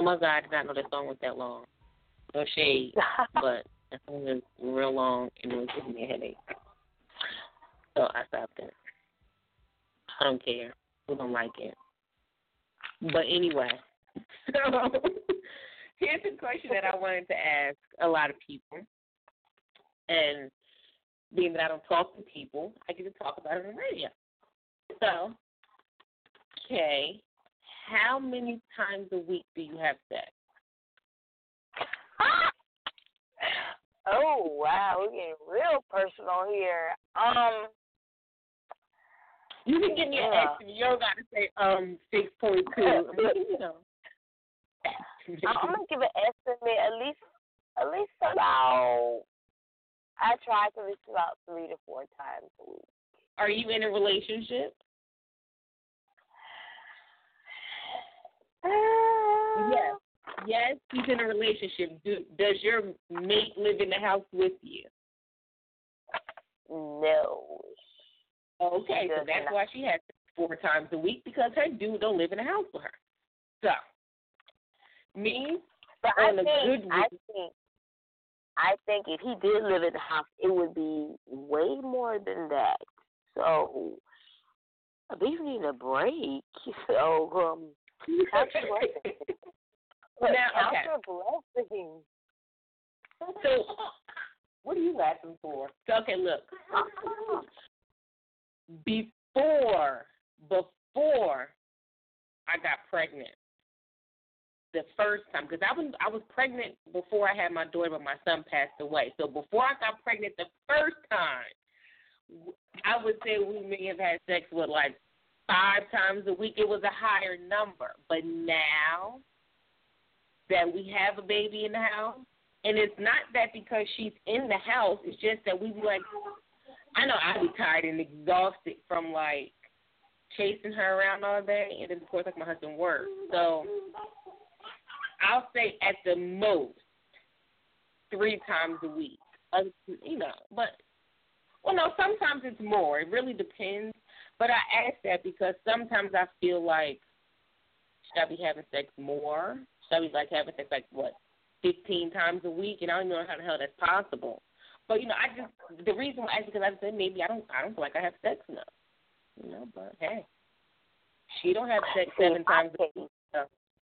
my God, I did not know that song was that long. No shade, but that song was real long and it was giving me a headache. So I stopped it. I don't care. We don't like it. But anyway, so here's a question that I wanted to ask a lot of people. And being that I don't talk to people, I get to talk about it on the radio. So, okay, how many times a week do you have sex? Oh, wow, we're getting real personal here. Um, You can give me an yeah. estimate. You don't got to say um six point two. I mean, you know. I'm gonna give an estimate at least at least about I try to reach about three to four times a week. Are you in a relationship? Uh, Yes. Yes, he's in a relationship. Do, does your mate live in the house with you? No. Okay, so that's not. why she has four times a week, because her dude don't live in the house with her. So, me, but on I a think, good week, I think I think if he did live in the house, it would be way more than that. So, I believe we need a break. So, um, count your blessings. Now, Count okay. your blessings. So, what are you laughing for? So, okay, look. Before, before I got pregnant, the first time, because I was I was pregnant before I had my daughter, but my son passed away. So before I got pregnant the first time, I would say we may have had sex with like five times a week. It was a higher number. But now that we have a baby in the house, and it's not that because she's in the house, it's just that we be like, I know I'd be tired and exhausted from like chasing her around all day, and then of course like my husband works. So I'll say at the most three times a week. Uh, you know, but well, no, sometimes it's more. It really depends. But I ask that because sometimes I feel like should I be having sex more? Should I be like having sex like what, fifteen times a week? And I don't know how the hell that's possible. But you know, I just the reason why I ask because I said maybe I don't I don't feel like I have sex enough. You know, but hey, she don't have sex seven times a week. So.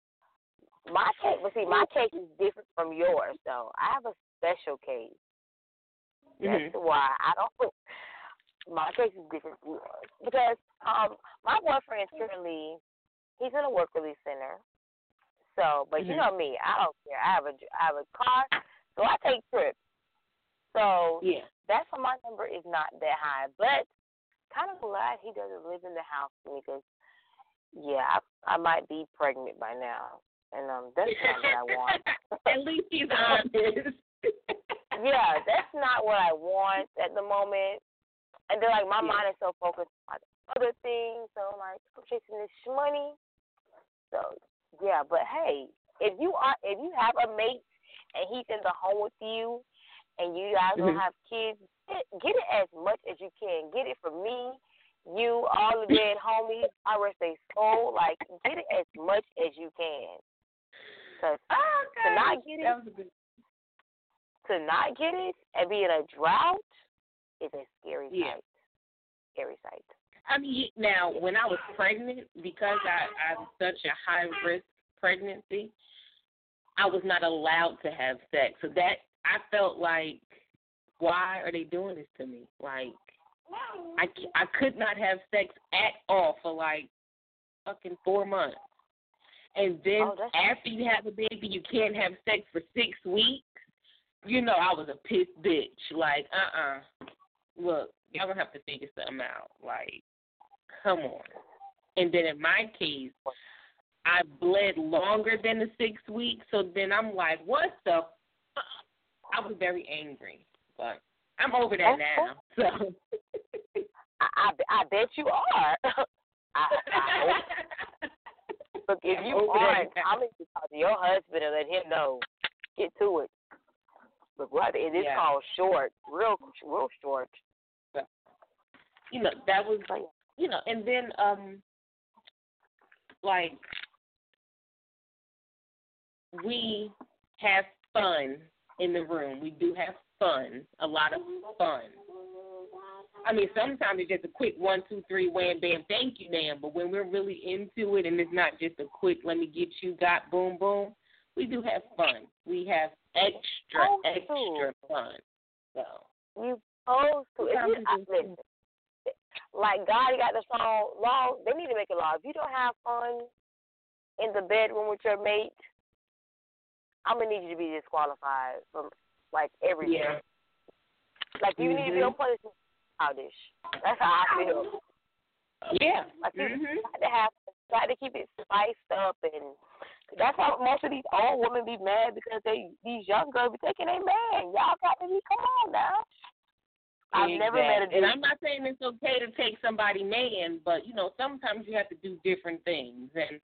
My case, but see, my case is different from yours. So I have a special case. That's Mm-hmm. why I don't. My case is different from yours because um my boyfriend is currently he's in a work release center. So, but Mm-hmm. you know me, I don't care. I have a I have a car, so I take trips. So yeah, that's why my number is not that high. But kind of glad he doesn't live in the house with me because yeah, I, I might be pregnant by now, and um that's not what I want. At least he's honest. Yeah, that's not what I want at the moment. And then, like, my Yeah. mind is so focused on other things. So, I'm like, I'm chasing this money. So, yeah, but hey, if you are, if you have a mate and he's in the home with you and you guys Mm-hmm. don't have kids, get, get it as much as you can. Get it from me, you, all the dead homies, I rest their soul. Like, get it as much as you can. Because oh, to not get it, that was a good. to not get it and be in a drought is a scary Yeah. sight. Scary sight. I mean, now when I was pregnant, because I I'm such a high risk pregnancy, I was not allowed to have sex. So that I felt like, why are they doing this to me? Like, I I could not have sex at all for like fucking four months, and then Oh, that's- after you have a baby, you can't have sex for six weeks. You know, I was a pissed bitch. Like, uh uh look, y'all gonna have to figure something out. Like, come on. And then in my case, I bled longer than the six weeks, so then I'm like, what the fuck? I was very angry, but I'm over that now. So I, I, I bet you are. I, I Look, if I'm you over aren't, that now. I'm going to talk to your husband and let him know. Get to it. Look, what it is Yeah. called short, real, real short. You know, that was, you know, and then, um, like, we have fun in the room. We do have fun, a lot of fun. I mean, sometimes it's just a quick one, two, three, wham, bam, thank you, ma'am. But when we're really into it and it's not just a quick, let me get you, got, boom, boom, we do have fun. We have extra, oh, extra fun. So you supposed to. If you, I, listen, like God got the song law, they need to make a law. If you don't have fun in the bedroom with your mate, I'm gonna need you to be disqualified from like everything. Yeah. Like you mm-hmm. need to be on punishment. Childish. That's how I feel. Yeah. Like you mm-hmm. got to have, got to keep it spiced up, and that's how most of these old women be mad because they these young girls be taking a man. Y'all got to be, come on now. I've exactly. never met a dude. And I'm not saying it's okay to take somebody man, but you know sometimes you have to do different things. And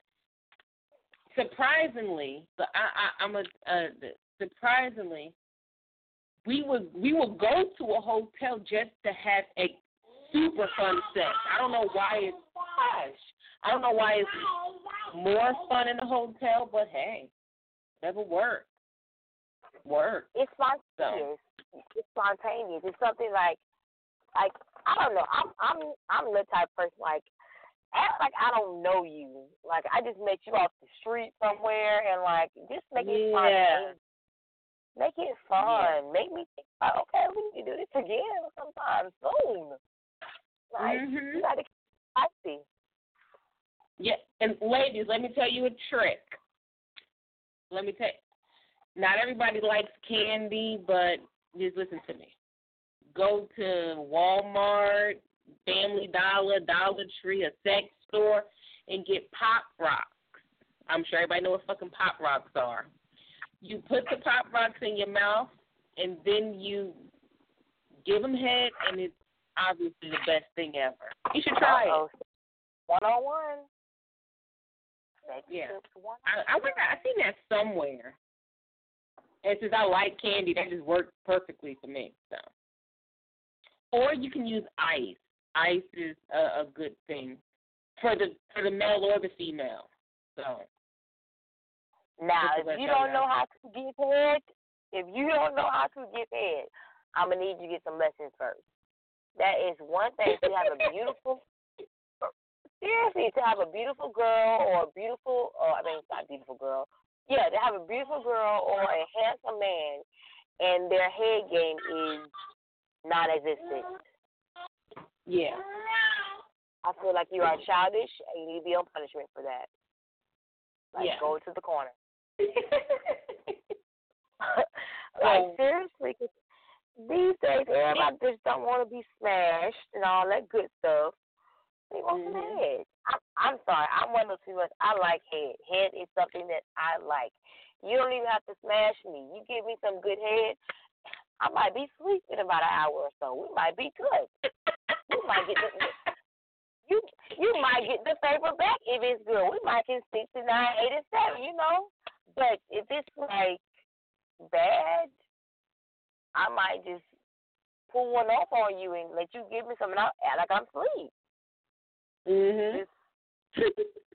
surprisingly, but I, I I'm a uh, surprisingly. We would we would go to a hotel just to have a super fun sex. I don't know why it's gosh. I don't know why it's more fun in the hotel, but hey, never work. Work. It's spontaneous. So. It's spontaneous. It's something like like I don't know. I'm I'm I'm the type of person like act like I don't know you. Like I just met you off the street somewhere and like just make it yeah. fun. Make it fun. Yeah. Make me think, oh, okay, we need to do this again sometime soon. Like, mm-hmm. you got to keep it spicy. Yeah, and ladies, let me tell you a trick. Let me tell you. Not everybody likes candy, but just listen to me. Go to Walmart, Family Dollar, Dollar Tree, a sex store, and get Pop Rocks. I'm sure everybody knows what fucking Pop Rocks are. You put the Pop Rocks in your mouth, and then you give them head, and it's obviously the best thing ever. You should try Uh-oh. it. One-on-one. Yeah. I, I, I seen that somewhere. And since I like candy, that just worked perfectly for me. So, or you can use ice. Ice is a, a good thing for the for the male or the female. So. Now, if you don't know how to get head, if you don't know how to get head, I'm going to need you to get some lessons first. That is one thing to have a beautiful, seriously, to have a beautiful girl or a beautiful, or I mean, not beautiful girl. Yeah, to have a beautiful girl or a handsome man and their head game is non-existent. Yeah. I feel like you are childish and you need to be on punishment for that. Like, yeah. go to the corner. Like, seriously, cause these days, everybody just don't want to be smashed and all that good stuff. They want mm-hmm. some head. I'm, I'm sorry. I'm one of those people. I like head. Head is something that I like. You don't even have to smash me. You give me some good head, I might be asleep in about an hour or so. We might be good. You might get the, you you might get the favor back if it's good. We might get six to nine, eight, and seven. You know. But if it's like bad, I might just pull one off on you and let you give me something out like I'm asleep. Mhm. Just,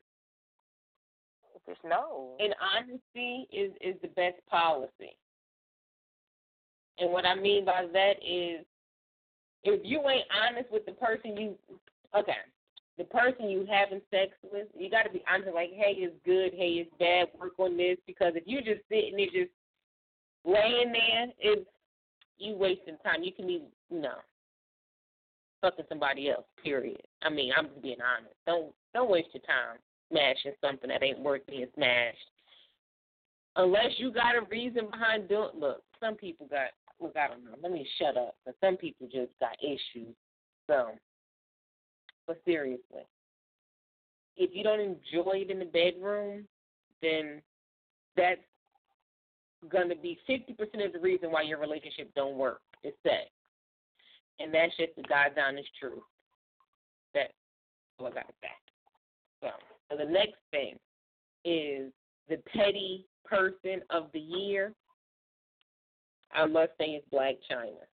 just no. And honesty is is the best policy. And what I mean by that is, if you ain't honest with the person you, okay, the person you having sex with, you got to be honest, like, hey, it's good, hey, it's bad, work on this, because if you're just sitting there just laying there, it's, you wasting time. You can be, you know, fucking somebody else, period. I mean, I'm just being honest. Don't, don't waste your time smashing something that ain't worth being smashed. Unless you got a reason behind doing, look, some people got, look, I don't know, let me shut up, but some people just got issues, so. But seriously, if you don't enjoy it in the bedroom, then that's going to be fifty percent of the reason why your relationship don't work. It's sex. And that's just the God's honest truth. That's all I got to say. So, so the next thing is the petty person of the year. I must say it's Blac Chyna.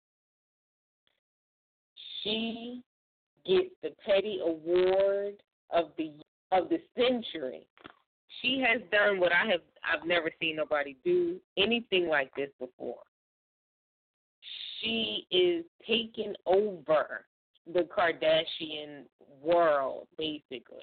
She gets the petty award of the of the century. she has done what I have I've never seen nobody do anything like this before. She is taking over the Kardashian world, basically.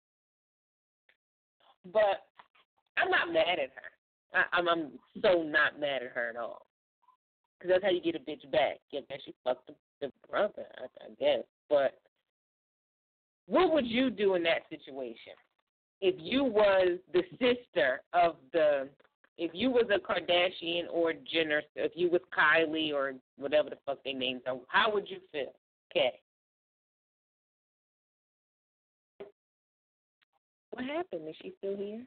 But I'm not mad at her. I, I'm, I'm so not mad at her at all. Because that's how you get a bitch back. Yeah, man, she fucked the, the brother, I, I guess. But what would you do in that situation? If you was the sister of the, if you was a Kardashian or Jenner, if you was Kylie or whatever the fuck they names are, how would you feel? Okay. What happened? Is she still here?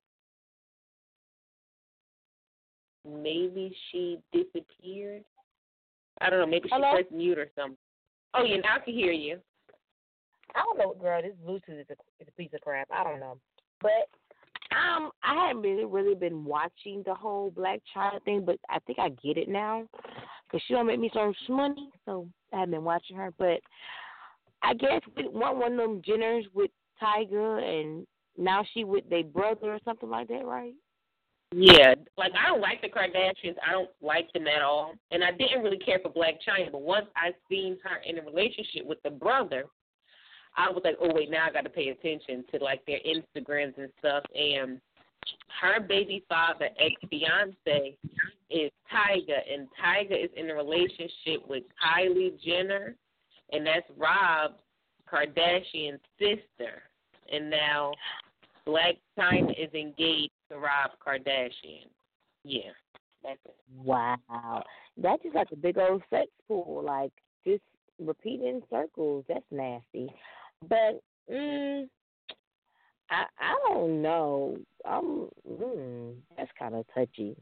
Maybe she disappeared. I don't know. Maybe she Hello? pressed mute or something. Oh, yeah, now I can hear you. I don't know, girl. This Bluetooth is a, is a piece of crap. I don't know. But um, I haven't really, really been watching the whole Black China thing, but I think I get it now. Because she don't make me so much money, so I haven't been watching her. But I guess with one, one of them Jenners with Tiger, and now she with their brother or something like that, right? Yeah, like I don't like the Kardashians. I don't like them at all. And I didn't really care for Black China, but once I seen her in a relationship with the brother, I was like, oh, wait, now I got to pay attention to, like, their Instagrams and stuff. And her baby father, ex-fiance, is Tyga. And Tyga is in a relationship with Kylie Jenner, and that's Rob Kardashian's sister. And now Black China is engaged to Rob Kardashian. Yeah, that's it. Wow. That's just like a big old sex pool, like just repeating circles. That's nasty. But mm, I I don't know. Um, mm, that's kind of touchy.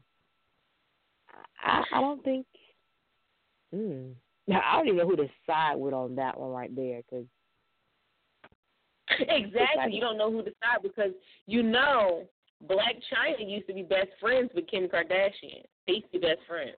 I I don't think. Mm, I don't even know who to side with on that one right there, because. Exactly. You don't know who to side because you know Black China used to be best friends with Kim Kardashian. They used to be best friends.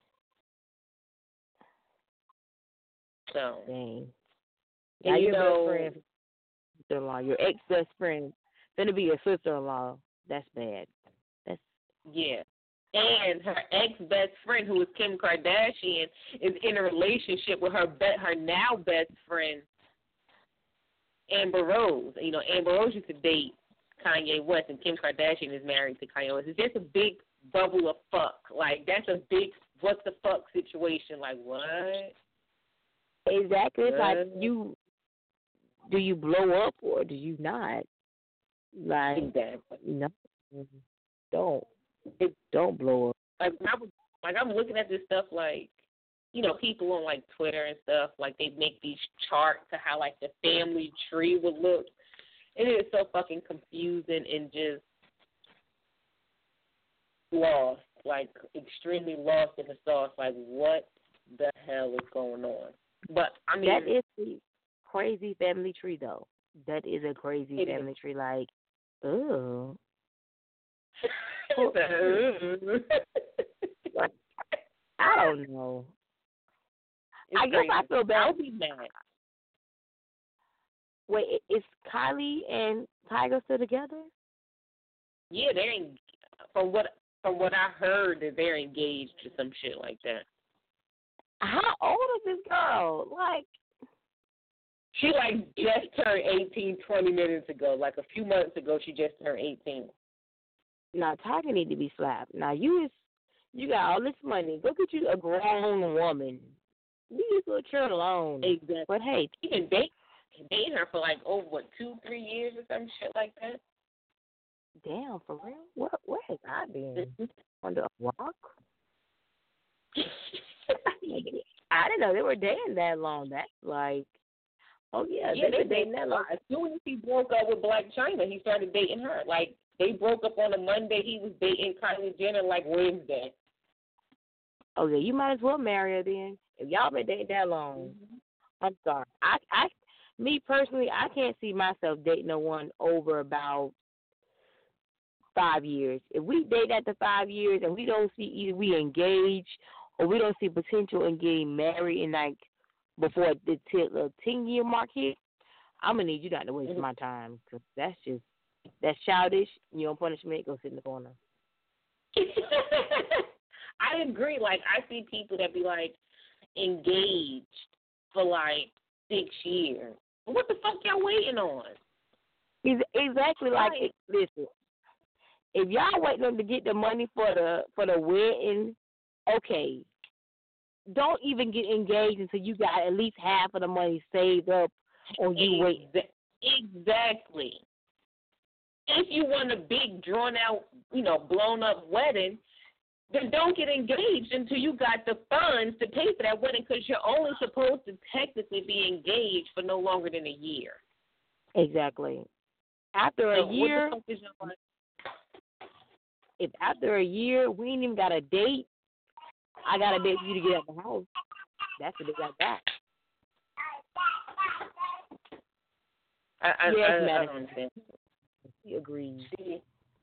So. Dang. And now you your know, best friend, sister-in-law, your ex-best friend, gonna be your sister-in-law. That's bad. That's yeah. And her ex-best friend, who is Kim Kardashian, is in a relationship with her be- her now best friend, Amber Rose. You know, Amber Rose used to date Kanye West, and Kim Kardashian is married to Kanye West. It's just a big bubble of fuck. Like, that's a big what the fuck situation. Like, what? Exactly. It's what? like, you, do you blow up or do you not? Like, exactly. No. Don't. It, don't blow up. Like, I was, like, I'm looking at this stuff like, you know, people on, like, Twitter and stuff, like, they make these charts to how, like, the family tree would look. It is so fucking confusing and just lost, like, extremely lost in the sauce. Like, what the hell is going on? But, I mean. That is a crazy family tree, though. That is a crazy family is. tree. Like, ugh. I don't know. It's I guess crazy. I feel bad. I'll be mad. Wait, is Kylie and Tiger still together? Yeah, they're en- from what from what I heard that they're engaged or some shit like that. How old is this girl? Like, she like just turned eighteen twenty minutes ago. Like a few months ago, she just turned eighteen. Now Tiger need to be slapped. Now you is you got all this money. Go get you a grown woman. Leave this little child alone. Exactly. But hey, he can date date her for like over what two three years or some shit like that. Damn, for real? What where has I been? Under a rock? I didn't know they were dating that long. That's like, oh yeah, yeah, they they been dating that long. As soon as he broke up with Blac Chyna, he started dating her. Like they broke up on a Monday, he was dating Kylie Jenner like Wednesday. Oh yeah, you might as well marry her then. If y'all been dating that long, mm-hmm. I'm sorry. I, I, me personally, I can't see myself dating no one over about five years. If we date after five years and we don't see either we engage or we don't see potential in getting married in like before the ten, uh, ten year mark hit, I'm gonna need you not to waste mm-hmm. my time because that's just that's childish, you don't punish me, go sit in the corner. I agree. Like, I see people that be, like, engaged for, like, six years. What the fuck y'all waiting on? Exactly. Like, Right. listen, if y'all waiting on to get the money for the for the wedding, okay, don't even get engaged until you got at least half of the money saved up, or you wait. Exactly. If you want a big, drawn-out, you know, blown-up wedding, then don't get engaged until you got the funds to pay for that wedding, because you're only supposed to technically be engaged for no longer than a year. Exactly. After So a year, what the fuck is your life? if after a year we ain't even got a date, I got a date for you to get out the house. That's the date I got. I, I, yes, I, I Madison. don't understand. She agrees. She,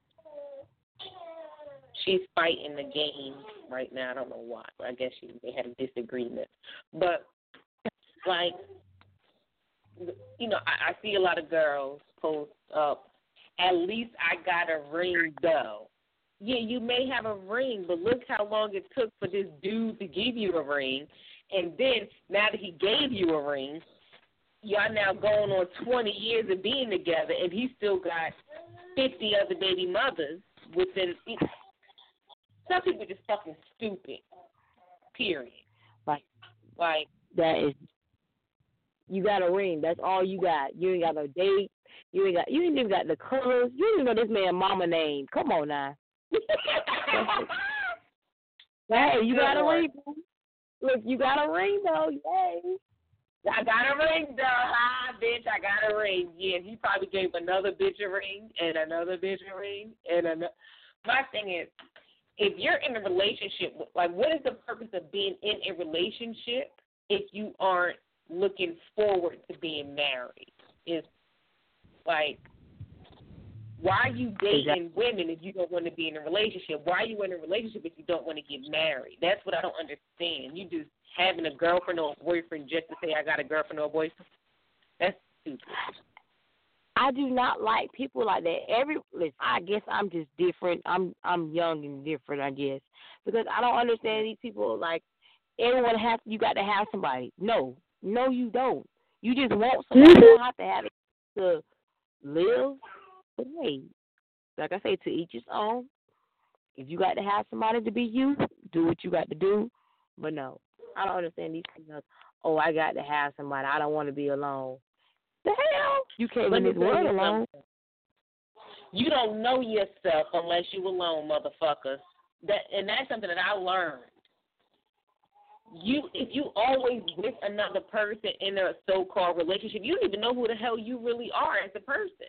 she's fighting the game right now. I don't know why. I guess she, they had a disagreement. But, like, you know, I, I see a lot of girls post up, at least I got a ring, though. Yeah, you may have a ring, but look how long it took for this dude to give you a ring. And then, now that he gave you a ring, y'all now going on twenty years of being together, and he still got fifty other baby mothers within. Some people just fucking stupid. Period. Like, like that is. You got a ring. That's all you got. You ain't got no date. You ain't got. You ain't even got the colors. You don't even know this man mama name. Come on now. Hey, you got a ring. Look, you got a ring though. Yay. I got a ring, though. Hi, bitch, I got a ring. Yeah, he probably gave another bitch a ring and another bitch a ring. And another. My thing is, if you're in a relationship, like, what is the purpose of being in a relationship if you aren't looking forward to being married? Is like, why are you dating exactly. women if you don't want to be in a relationship? Why are you in a relationship if you don't want to get married? That's what I don't understand. You just having a girlfriend or a boyfriend just to say I got a girlfriend or a boyfriend? That's stupid. I do not like people like that. Every listen, I guess I'm just different. I'm I'm young and different, I guess, because I don't understand these people. Like, everyone has you got to have somebody. No, no, you don't. You just want somebody. You don't have to have it to live. But hey, like I say, to each his own. If you got to have somebody to be you, do what you got to do. But no, I don't understand these people. Oh, I got to have somebody. I don't want to be alone. The hell? You can't in this world alone. You don't know yourself unless you alone, motherfuckers. That and that's something that I learned. You, if you always with another person in a so-called relationship, you don't even know who the hell you really are as a person.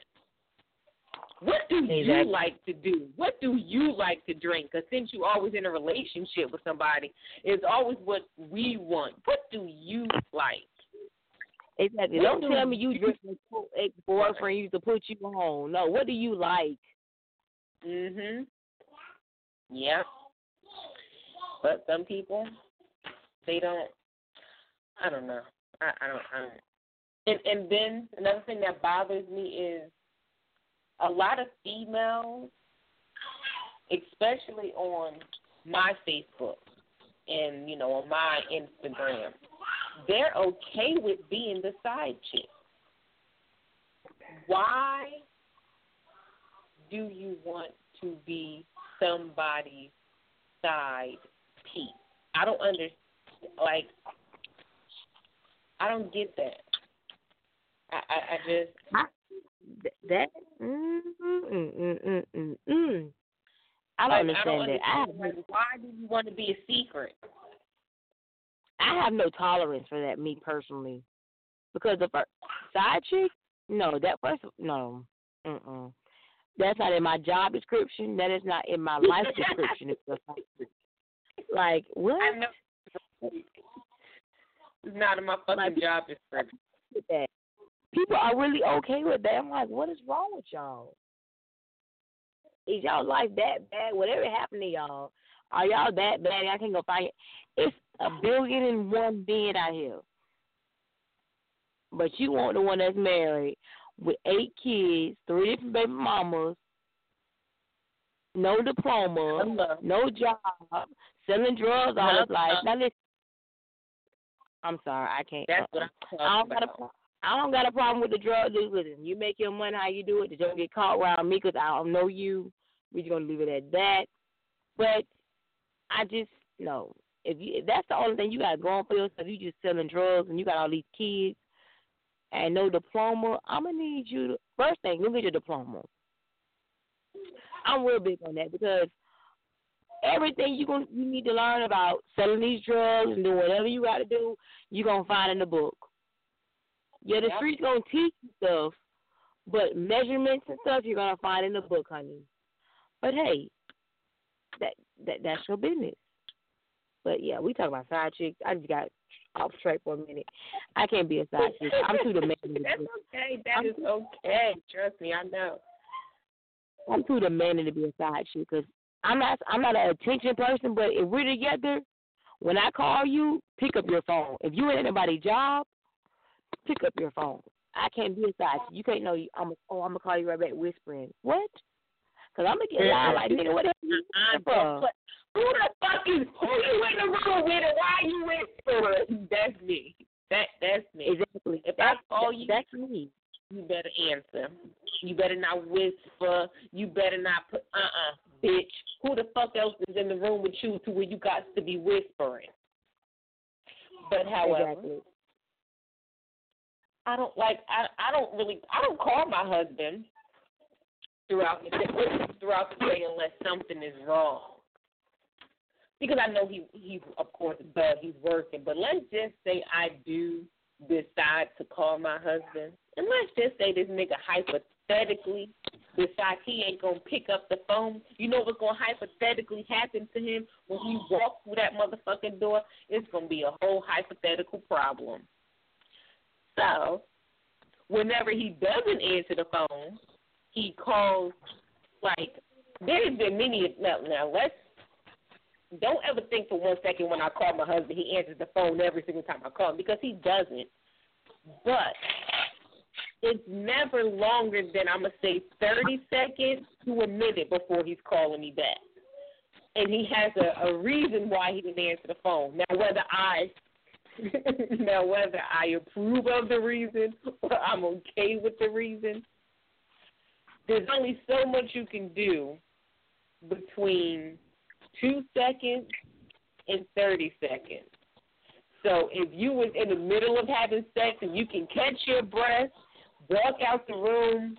What do exactly. you like to do? What do you like to drink? Because since you're always in a relationship with somebody, it's always what we want. What do you like? Exactly. What Don't do tell me you drink your ex-boyfriend used to put you on. No, what do you like? Mhm. Yeah. But some people, they don't. I don't know. I, I don't. I don't. And and then another thing that bothers me is a lot of females, especially on my Facebook and, you know, on my Instagram, they're okay with being the side chick. Why do you want to be somebody's side piece? I don't understand. Like, I don't get that. I, I, I just... I, that... Mm, mm, mm, mm, mm, mm. I don't like, understand I don't that. Understand, I have, like, why do you want to be a secret? I have no tolerance for that, me personally. Because if a side chick, no, that person, no. Mm-mm. That's not in my job description. That is not in my life description. Like, what? I know. It's not in my fucking like, job description. That. People are really okay with that. I'm like, what is wrong with y'all? Is y'all life that bad? Whatever happened to y'all, are y'all that bad? I can't go find it. It's a billion and one being out here. But you want the one that's married. with eight kids, three different baby mamas, no diploma, Hello. no job, selling drugs all his life. Now listen, I'm sorry, I can't. That's what I'm talking I don't got a about. pro- I don't got a problem with the drug dealers. Listen, you make your money how you do it. Just don't get caught around me because I don't know you. We're just gonna leave it at that. But I just no. If you if that's the only thing you got going for yourself, you just selling drugs and you got all these kids and no diploma, I'm gonna need you to first thing, go get your diploma. I'm real big on that because everything you going you need to learn about selling these drugs and doing whatever you got to do, you're gonna find in the book. Yeah, the Yep. streets gonna teach you stuff, but measurements and stuff you're gonna find in the book, honey. But hey, that that that's your business. But yeah, we talk about side chicks. I just got off track for a minute. I can't be a side chick. I'm too demanding. That's okay. That is okay. Trust me, I know. I'm too demanding to be a side chick because I'm not. I'm not an attention person. But if we're together, when I call you, pick up your phone. If you ain't anybody's job, pick up your phone. I can't be a side chick. You can't know. You, I'm. A, oh, I'm gonna call you right back whispering. What? Because I'm gonna get loud like nigga. What the hell you for? Who the fuck is who you in the room with and why you whispering? That's me. That that's me. Exactly. If that's, I call you, that's me. You better answer. You better not whisper. You better not put uh uh bitch. Who the fuck else is in the room with you to where you got to be whispering? But however, exactly. I don't like I I don't really I don't call my husband throughout the day, throughout the day unless something is wrong. Because I know he, he of course, does. He's working. But let's just say I do decide to call my husband. And let's just say this nigga hypothetically decides he ain't going to pick up the phone. You know what's going to hypothetically happen to him when he walks through that motherfucking door? It's going to be a whole hypothetical problem. So whenever he doesn't answer the phone, he calls, like, there's been many, now, now let's, don't ever think for one second when I call my husband, he answers the phone every single time I call him, because he doesn't. But it's never longer than, I'm going to say, thirty seconds to a minute before he's calling me back. And he has a, a reason why he didn't answer the phone. Now, whether I now whether I approve of the reason or I'm okay with the reason, there's only so much you can do between two seconds and thirty seconds. So if you was in the middle of having sex and you can catch your breath, walk out the room,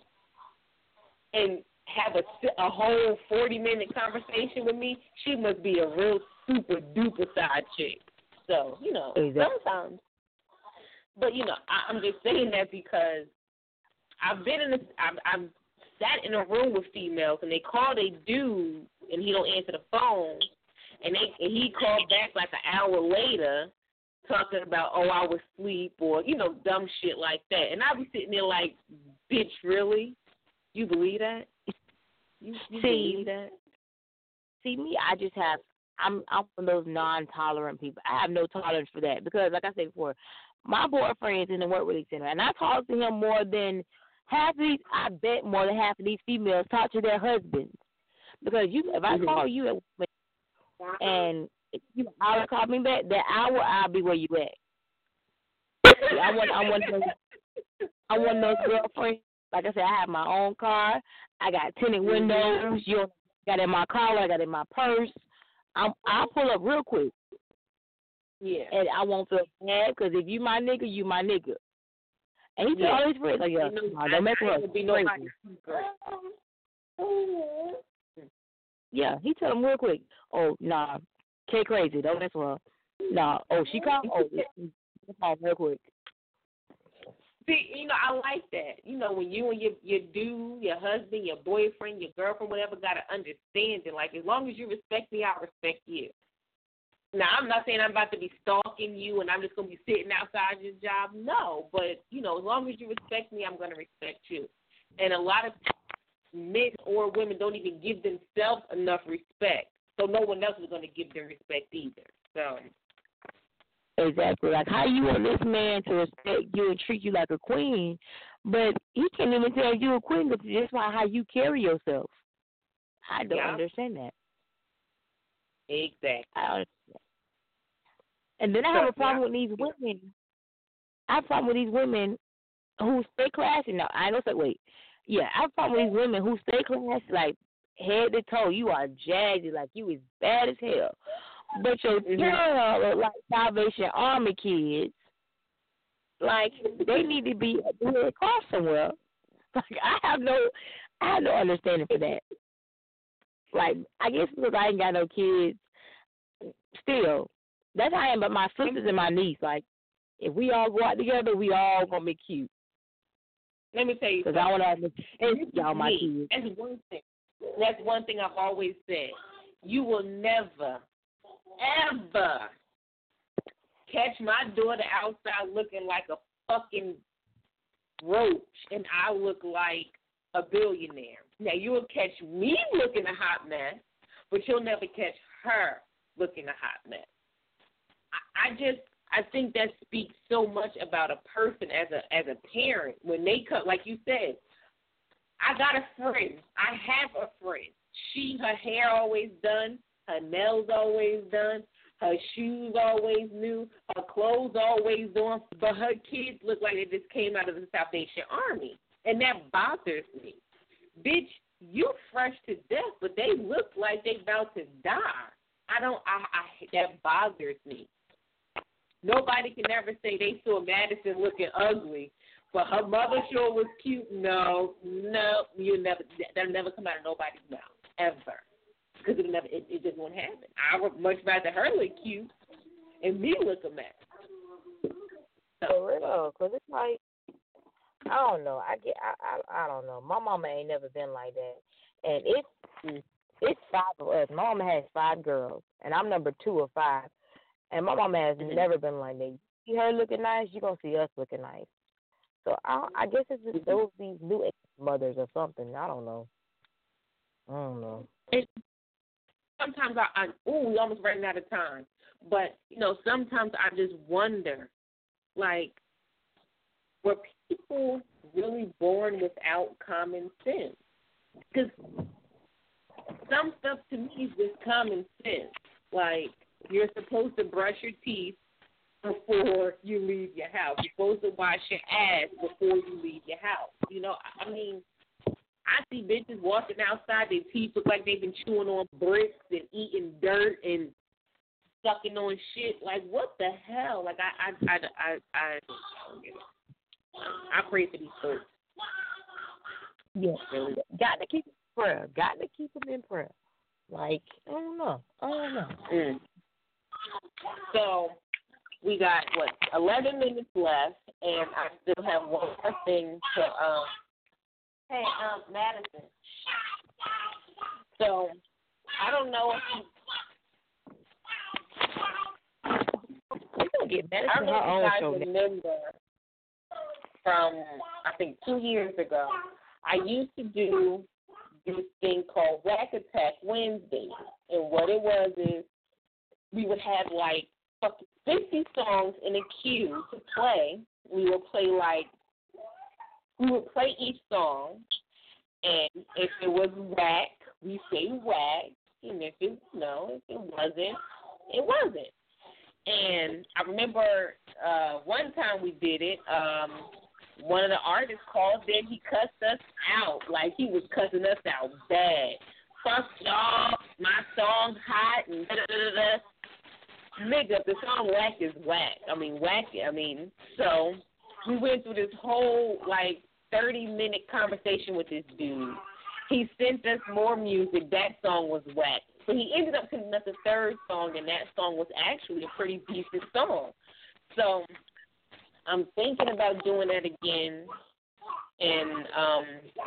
and have a, a whole forty-minute conversation with me, she must be a real super-duper side chick. So, you know, exactly. Sometimes. But, you know, I, I'm just saying that because I've been in a, I've, I've sat in a room with females, and they call they dude, and he don't answer the phone, and they and he called back like an hour later talking about, oh, I was asleep, or, you know, dumb shit like that. And I be sitting there like, bitch, really? You believe that? You, you see, believe that? See, me, I just have, I'm, I'm one of those non-tolerant people. I have no tolerance for that because, like I said before, my boyfriend's in the work release center, and I talk to him more than half of these, I bet more than half of these females talk to their husbands. Because you, if I call you at and you hour call me back, that hour I'll be where you at. See, I want, I want those, I want those girlfriends. Like I said, I have my own car. I got tinted windows. You got it in my collar. I got it in my purse. I'm, I'll pull up real quick. Yeah. And I won't feel bad because if you my nigga, you my nigga. And he yeah. tell all his friends, like, yeah, no, don't make her be no Yeah, he tell them real quick, oh, nah, K crazy, don't mess with her. Nah, oh, she called, oh, call real quick. See, you know, I like that. You know, when you and your your dude, your husband, your boyfriend, your girlfriend, whatever, got to understand it. Like, as long as you respect me, I respect you. Now, I'm not saying I'm about to be stalking you and I'm just going to be sitting outside your job. No, but, you know, as long as you respect me, I'm going to respect you. And a lot of men or women don't even give themselves enough respect, so no one else is going to give them respect either. So exactly. Like, how you want this man to respect you and treat you like a queen, But he can't even tell you a queen just by how you carry yourself. I don't yeah. understand that. Exactly. I don't understand. And then I have a problem with these women. I have a problem with these women who stay classy. Now, I don't say, wait. Yeah, I have a problem with these women who stay classy, like, head to toe. You are jazzy, like you is bad as hell. But your mm-hmm. girl look like Salvation Army kids. Like, they need to be at the cross somewhere. Like, I have no, I have no understanding for that. Like, I guess because I ain't got no kids, still, that's how I am. But my sisters and my niece, like, if we all go out together, we all gonna be cute. Let me tell you, because I want to, and y'all my kids. That's one thing. That's one thing I've always said. You will never, ever catch my daughter outside looking like a fucking roach, and I look like a billionaire. Now, you'll catch me looking a hot mess, but you'll never catch her looking a hot mess. I, I just, I think that speaks so much about a person as a as a parent. When they come, like you said, I got a friend. I have a friend. She, her hair always done, her nails always done, her shoes always new, her clothes always on, but her kids look like they just came out of the Salvation Army, and that bothers me. Bitch, you fresh to death, but they look like they about to die. I don't. I, I that bothers me. Nobody can ever say they saw Madison looking ugly, but her mother sure was cute. No, no, you never. That'll never come out of nobody's mouth ever, because it never. It, it just won't happen. I would much rather her look cute and me look a mess. For real, because it's like, I don't know. I get. I, I. I don't know. My mama ain't never been like that, and it's mm. it's five of us. My mama has five girls, and I'm number two of five. And my mama has mm-hmm. never been like that. You see her looking nice, you're going to see us looking nice. So I, I guess it's just those these new mothers or something. I don't know. I don't know. And sometimes I, I ooh, we almost running out of time. But, you know, sometimes I just wonder, like, were people really born without common sense? Because some stuff to me is just common sense. Like, you're supposed to brush your teeth before you leave your house. You're supposed to wash your ass before you leave your house. You know, I mean, I see bitches walking outside, their teeth look like they've been chewing on bricks and eating dirt and sucking on shit. Like, what the hell? Like, I, I, I, I, I, I pray for these folks. Yeah, really. Got to keep them in prayer. Got to keep them in prayer. Like, I don't know. I don't know. Mm. So, we got, what, eleven minutes left, and I still have one more thing to, um, hey, um, Madison. So, I don't know if you, we're going to get Madison I don't know her if you own guys show. remember from, I think, two years ago, I used to do this thing called Rack Attack Wednesday. And what it was is we would have like fifty songs in a queue to play. We would play like, we would play each song. And if it was whack, we say whack. And if it, no, if it wasn't, it wasn't. And I remember uh, one time we did it, um, one of the artists called in, he cussed us out. Like, he was cussing us out bad. Fuck y'all, my song hot, and da-da-da-da-da. Nigga, the song whack is whack. I mean, whack, I mean, so we went through this whole, like, thirty-minute conversation with this dude. He sent us more music. That song was whack. So he ended up sending us a third song, and that song was actually a pretty decent song. So I'm thinking about doing that again, and um,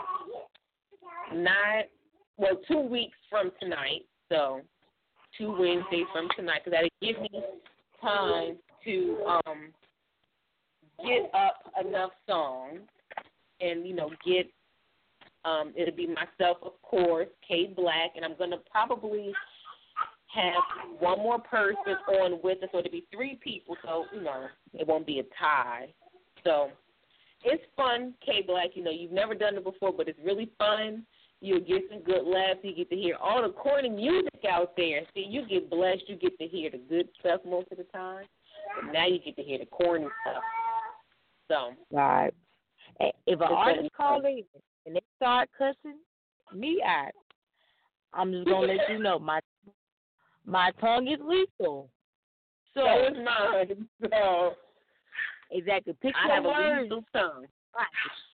not, well, two weeks from tonight, so two Wednesdays from tonight, because that'll give me time to um, get up enough songs and, you know, get, um, it'll be myself, of course, K Black, and I'm going to probably have one more person on with us, so it'll be three people, so, you know, it won't be a tie. So it's fun, K Black. You know, you've never done it before, but it's really fun. You'll get some good laughs. You get to hear all the corny music out there. See, you get blessed. You get to hear the good stuff most of the time. But now you get to hear the corny stuff. So, right. If an artist calls in and they start cussing me out, I'm just gonna let you know my my tongue is lethal. So, so is mine. So exactly. Pick I your have words. a lethal tongue. Right.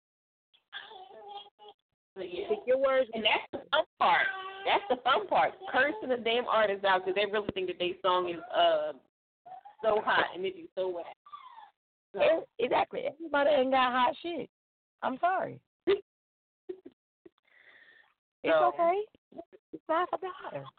So, yeah. Pick your words, and that's the fun part. That's the fun part. Cursing the damn artists out because they really think that their song is uh so hot and they do so well. So, exactly. Everybody ain't got hot shit. I'm sorry. It's so, okay. It's laugh about it.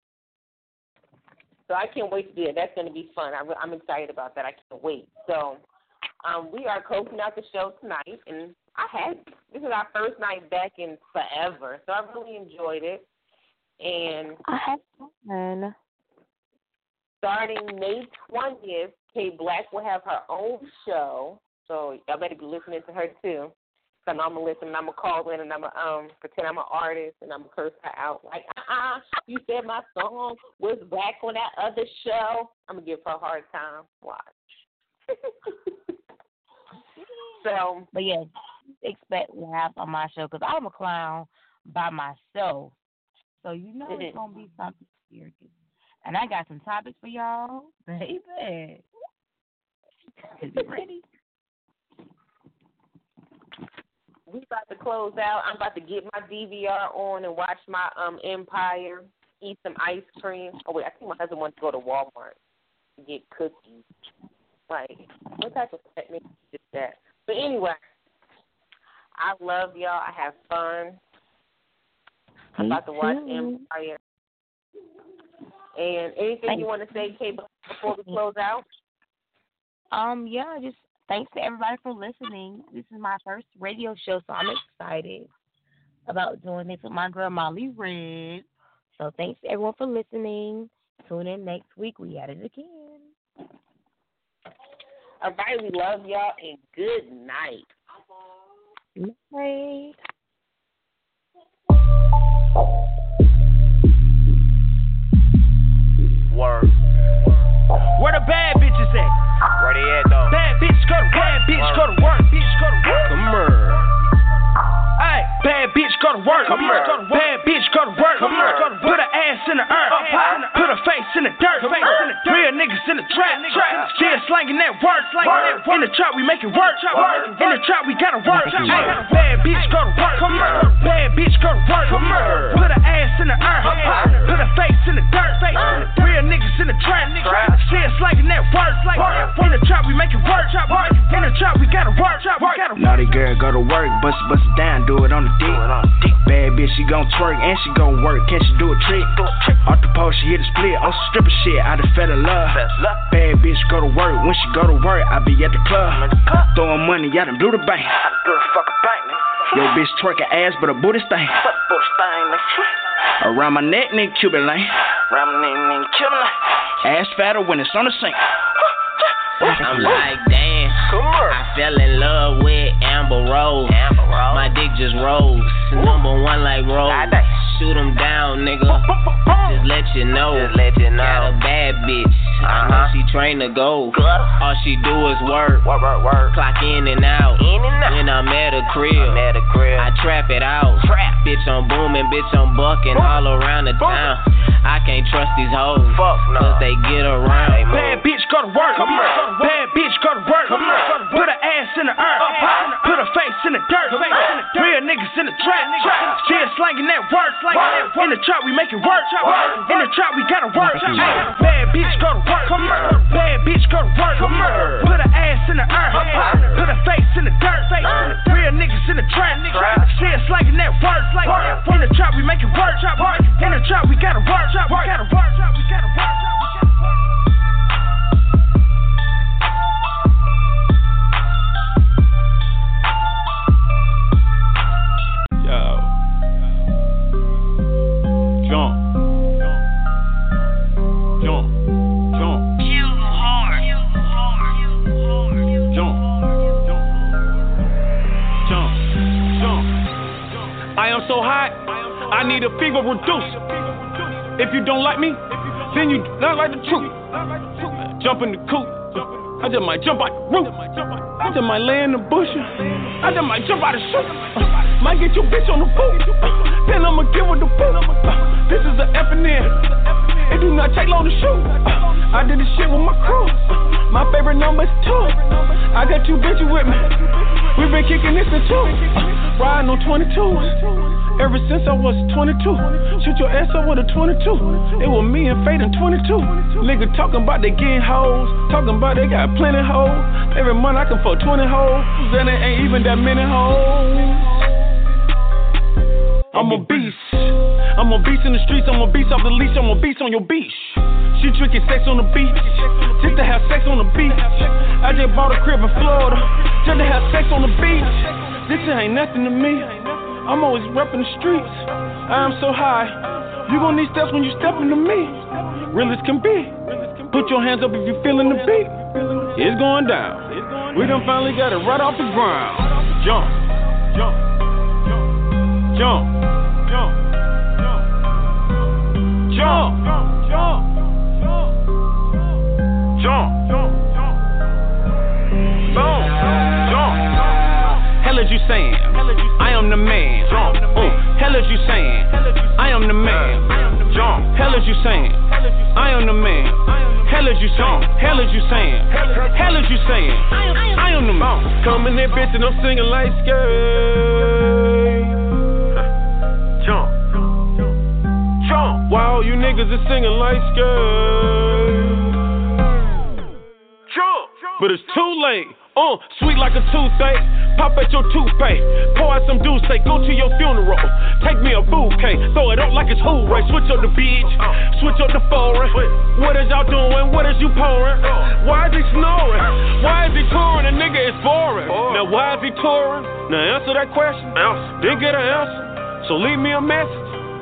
So I can't wait to do it. That's going to be fun. I'm, I'm excited about that. I can't wait. So um, we are closing out the show tonight, and I had this is our first night back in forever, so I really enjoyed it. And I had fun. Starting May twentieth, K Black will have her own show, so y'all better be listening to her too. So I'm gonna listen, and I'm gonna call in, and I'm gonna um pretend I'm an artist, and I'm gonna curse her out like, uh-uh, you said my song was back on that other show. I'm gonna give her a hard time. Watch. So, but yeah, expect laughs on my show because I'm a clown by myself, so you know it's gonna be something serious. And I got some topics for y'all, baby. Is you ready? We about to close out. I'm about to get my D V R on and watch my um Empire, eat some ice cream. Oh, wait, I think my husband wants to go to Walmart to get cookies. Like, what type of technique is that? But anyway, I love y'all. I have fun. I'm about to watch Empire. And anything Thanks. you want to say, Kay, before we close out? Um, yeah, just thanks to everybody for listening. This is my first radio show, so I'm excited about doing this with my girl Molly Red. So thanks to everyone for listening. Tune in next week. We at it again. All right, we love y'all, and good night. Good night. Word. Where the bad bitches at? Where they at though? Bad bitch go to bad bitch go to work. Bitch go to work. Come here. Hey, bad bitch go to work. Come here. Bad bitch go to work. Come here. Put her ass in the earth. Put her face in the dirt. Real niggas in the trap. Still slanging that work. In the trap we make it work. In the trap we gotta work. Hey, bad bitch go to work. Come here. Bad bitch go to work. Come here. Put her ass in the earth. Put her face in the dirt. Real niggas in the trap. Still slanging that work. In the trap we make it work. In the trap we gotta work. Naughty girl go to work, bust bust it down, do it on the dick. Bad bitch, she gon' twerk and she gon' work. Can she do a trick? Off the pole, she hit a split. On some stripper shit, I done fell in love. Bad bitch go to work, when she go to work, I be at the club. Throwing money, I done blew the bank. Yo, bitch twerking ass, but her booty stank. Around my neck, nigga, Cuban lane. Ass fatter when it's on the sink. I'm like, damn, I fell in love with Amber Rose. Amber Rose. My dick just rose, number one like Rose. Shoot him down, nigga. Just let you know. Just let you know. Got a bad bitch. Uh-huh. I know she trained to go. All she do is work. Work, work, work. Clock in and out. In and out. When I'm at a crib, I'm at a crib. I trap it out. Trap. Bitch, I'm booming. Bitch, I'm bucking all around the town. I can't trust these hoes. Fuck no. Cause they get around. Bad bitch go to work. Come here. Bad bitch go to work. Come here. Put her ass in the earth. Put her face in the dirt. Real niggas in the trap. Still slanging that work. In the trap we make it work. In the trap we gotta work. Bad bitch go to work. Come here. Bad bitch go to work. Come here. Put her ass in the earth. Put her face in the dirt. Real niggas in the trap. Still slanging that work. In the trap we make it work. In the trap we gotta work. We gotta work. We gotta work. We gotta work. so hot, I need a fever reducer. If you don't like me, then you not like the truth. Jump in the coop, I just might jump out the roof. I just might lay in the bushes. I just might jump out the chute. Uh, might get your bitch on the boot. Uh, then I'ma give her the boot. Uh, this is an F and N. It do not take long to shoot. Uh, I did this shit with my crew. Uh, my favorite number is two. I got two bitches with me. We been kicking this in two. Uh, riding on twenty-twos. Ever since I was twenty-two. Shoot your ass up with a twenty-two. It was me and Fade in twenty-two. Nigga talking about they getting hoes. Talking about they got plenty hoes. Every month I can fuck twenty hoes. Then it ain't even that many hoes. I'm a beast. I'm a beast in the streets. I'm a beast off the leash. I'm a beast on your beach. She tricking sex on the beach. Just to have sex on the beach. I just bought a crib in Florida. Just to have sex on the beach. This shit ain't nothing to me. I'm always repping the streets. I am so high. You gon' need steps when you step into me. Real as can be. Put your hands up if you feeling the beat. It's going down. We done finally got it right off the ground. Jump, jump, jump, jump, jump, jump, jump, jump, jump, boom, jump. Hell is you saying? I am the man. Uh, hell is you saying? I am the man. Jump. Hell is you saying? I am the man. Hell is you saying? Hell is you saying? Hell is you saying? I am the man. Coming in, bitch, and I'm singing like skate. Jump. Jump. Wow, you niggas is singing like skate. Jump. But it's too late. Uh, sweet like a toothache, pop at your toothpaste. Pour out some juice, say go to your funeral. Take me a bouquet, throw it up like it's hooray. Switch up the beach, switch up the foreign. What is y'all doing? What is you pouring? Why is he snoring? Why is he touring? A nigga is boring. Now why is he touring? Now answer that question. Didn't get an answer, so leave me a message.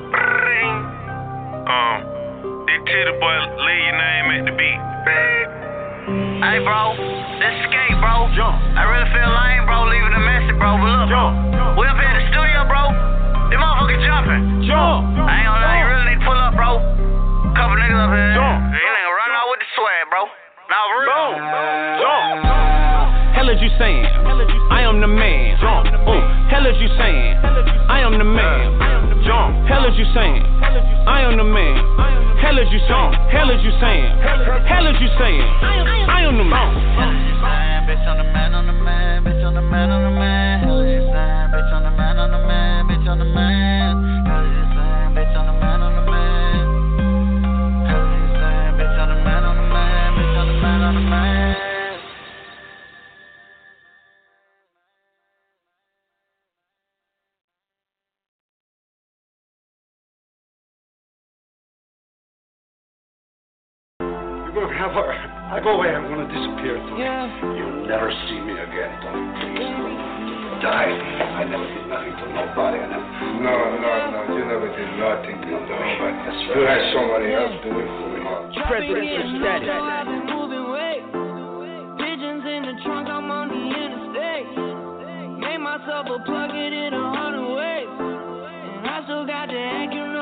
Um, this titty boy, leave your name at the beat. Hey bro, this skate bro. Jump. I really feel lame bro, leaving a message bro, but look, Jump. we up here in the studio bro, them motherfuckers jumping. Jump. I ain't gonna lie, you really need to pull up bro. Couple niggas up here, Jump. You nigga run out with the swag bro. Now for real. Jump. Hell is you saying? I am the man. Jump. Uh, hell is you saying? I am the man. Jump. Hell is you saying? I am the man. Hell is you saying? Hell is you saying? Hell is you saying? I am the man. Hell is you saying? Bitch on the man, on the man, bitch on the man, on the man. Hell is you saying? Bitch on the man, on the man, bitch on the man. Hell is you saying? Bitch on the man, on the man. Hell is you saying? Bitch on the man, on the man, bitch on the man, on the man. I go away, I'm gonna disappear. Yeah. You'll never see me again, Tony. Please, don't die. I never did nothing to nobody. I never. No, no, no. You never did nothing to nobody. You had somebody else do it for you. Presidential status. I've been moving weight. Pigeons in the trunk, I'm on the interstate. Made myself a plug it in a hundred ways. And I still got the accurate.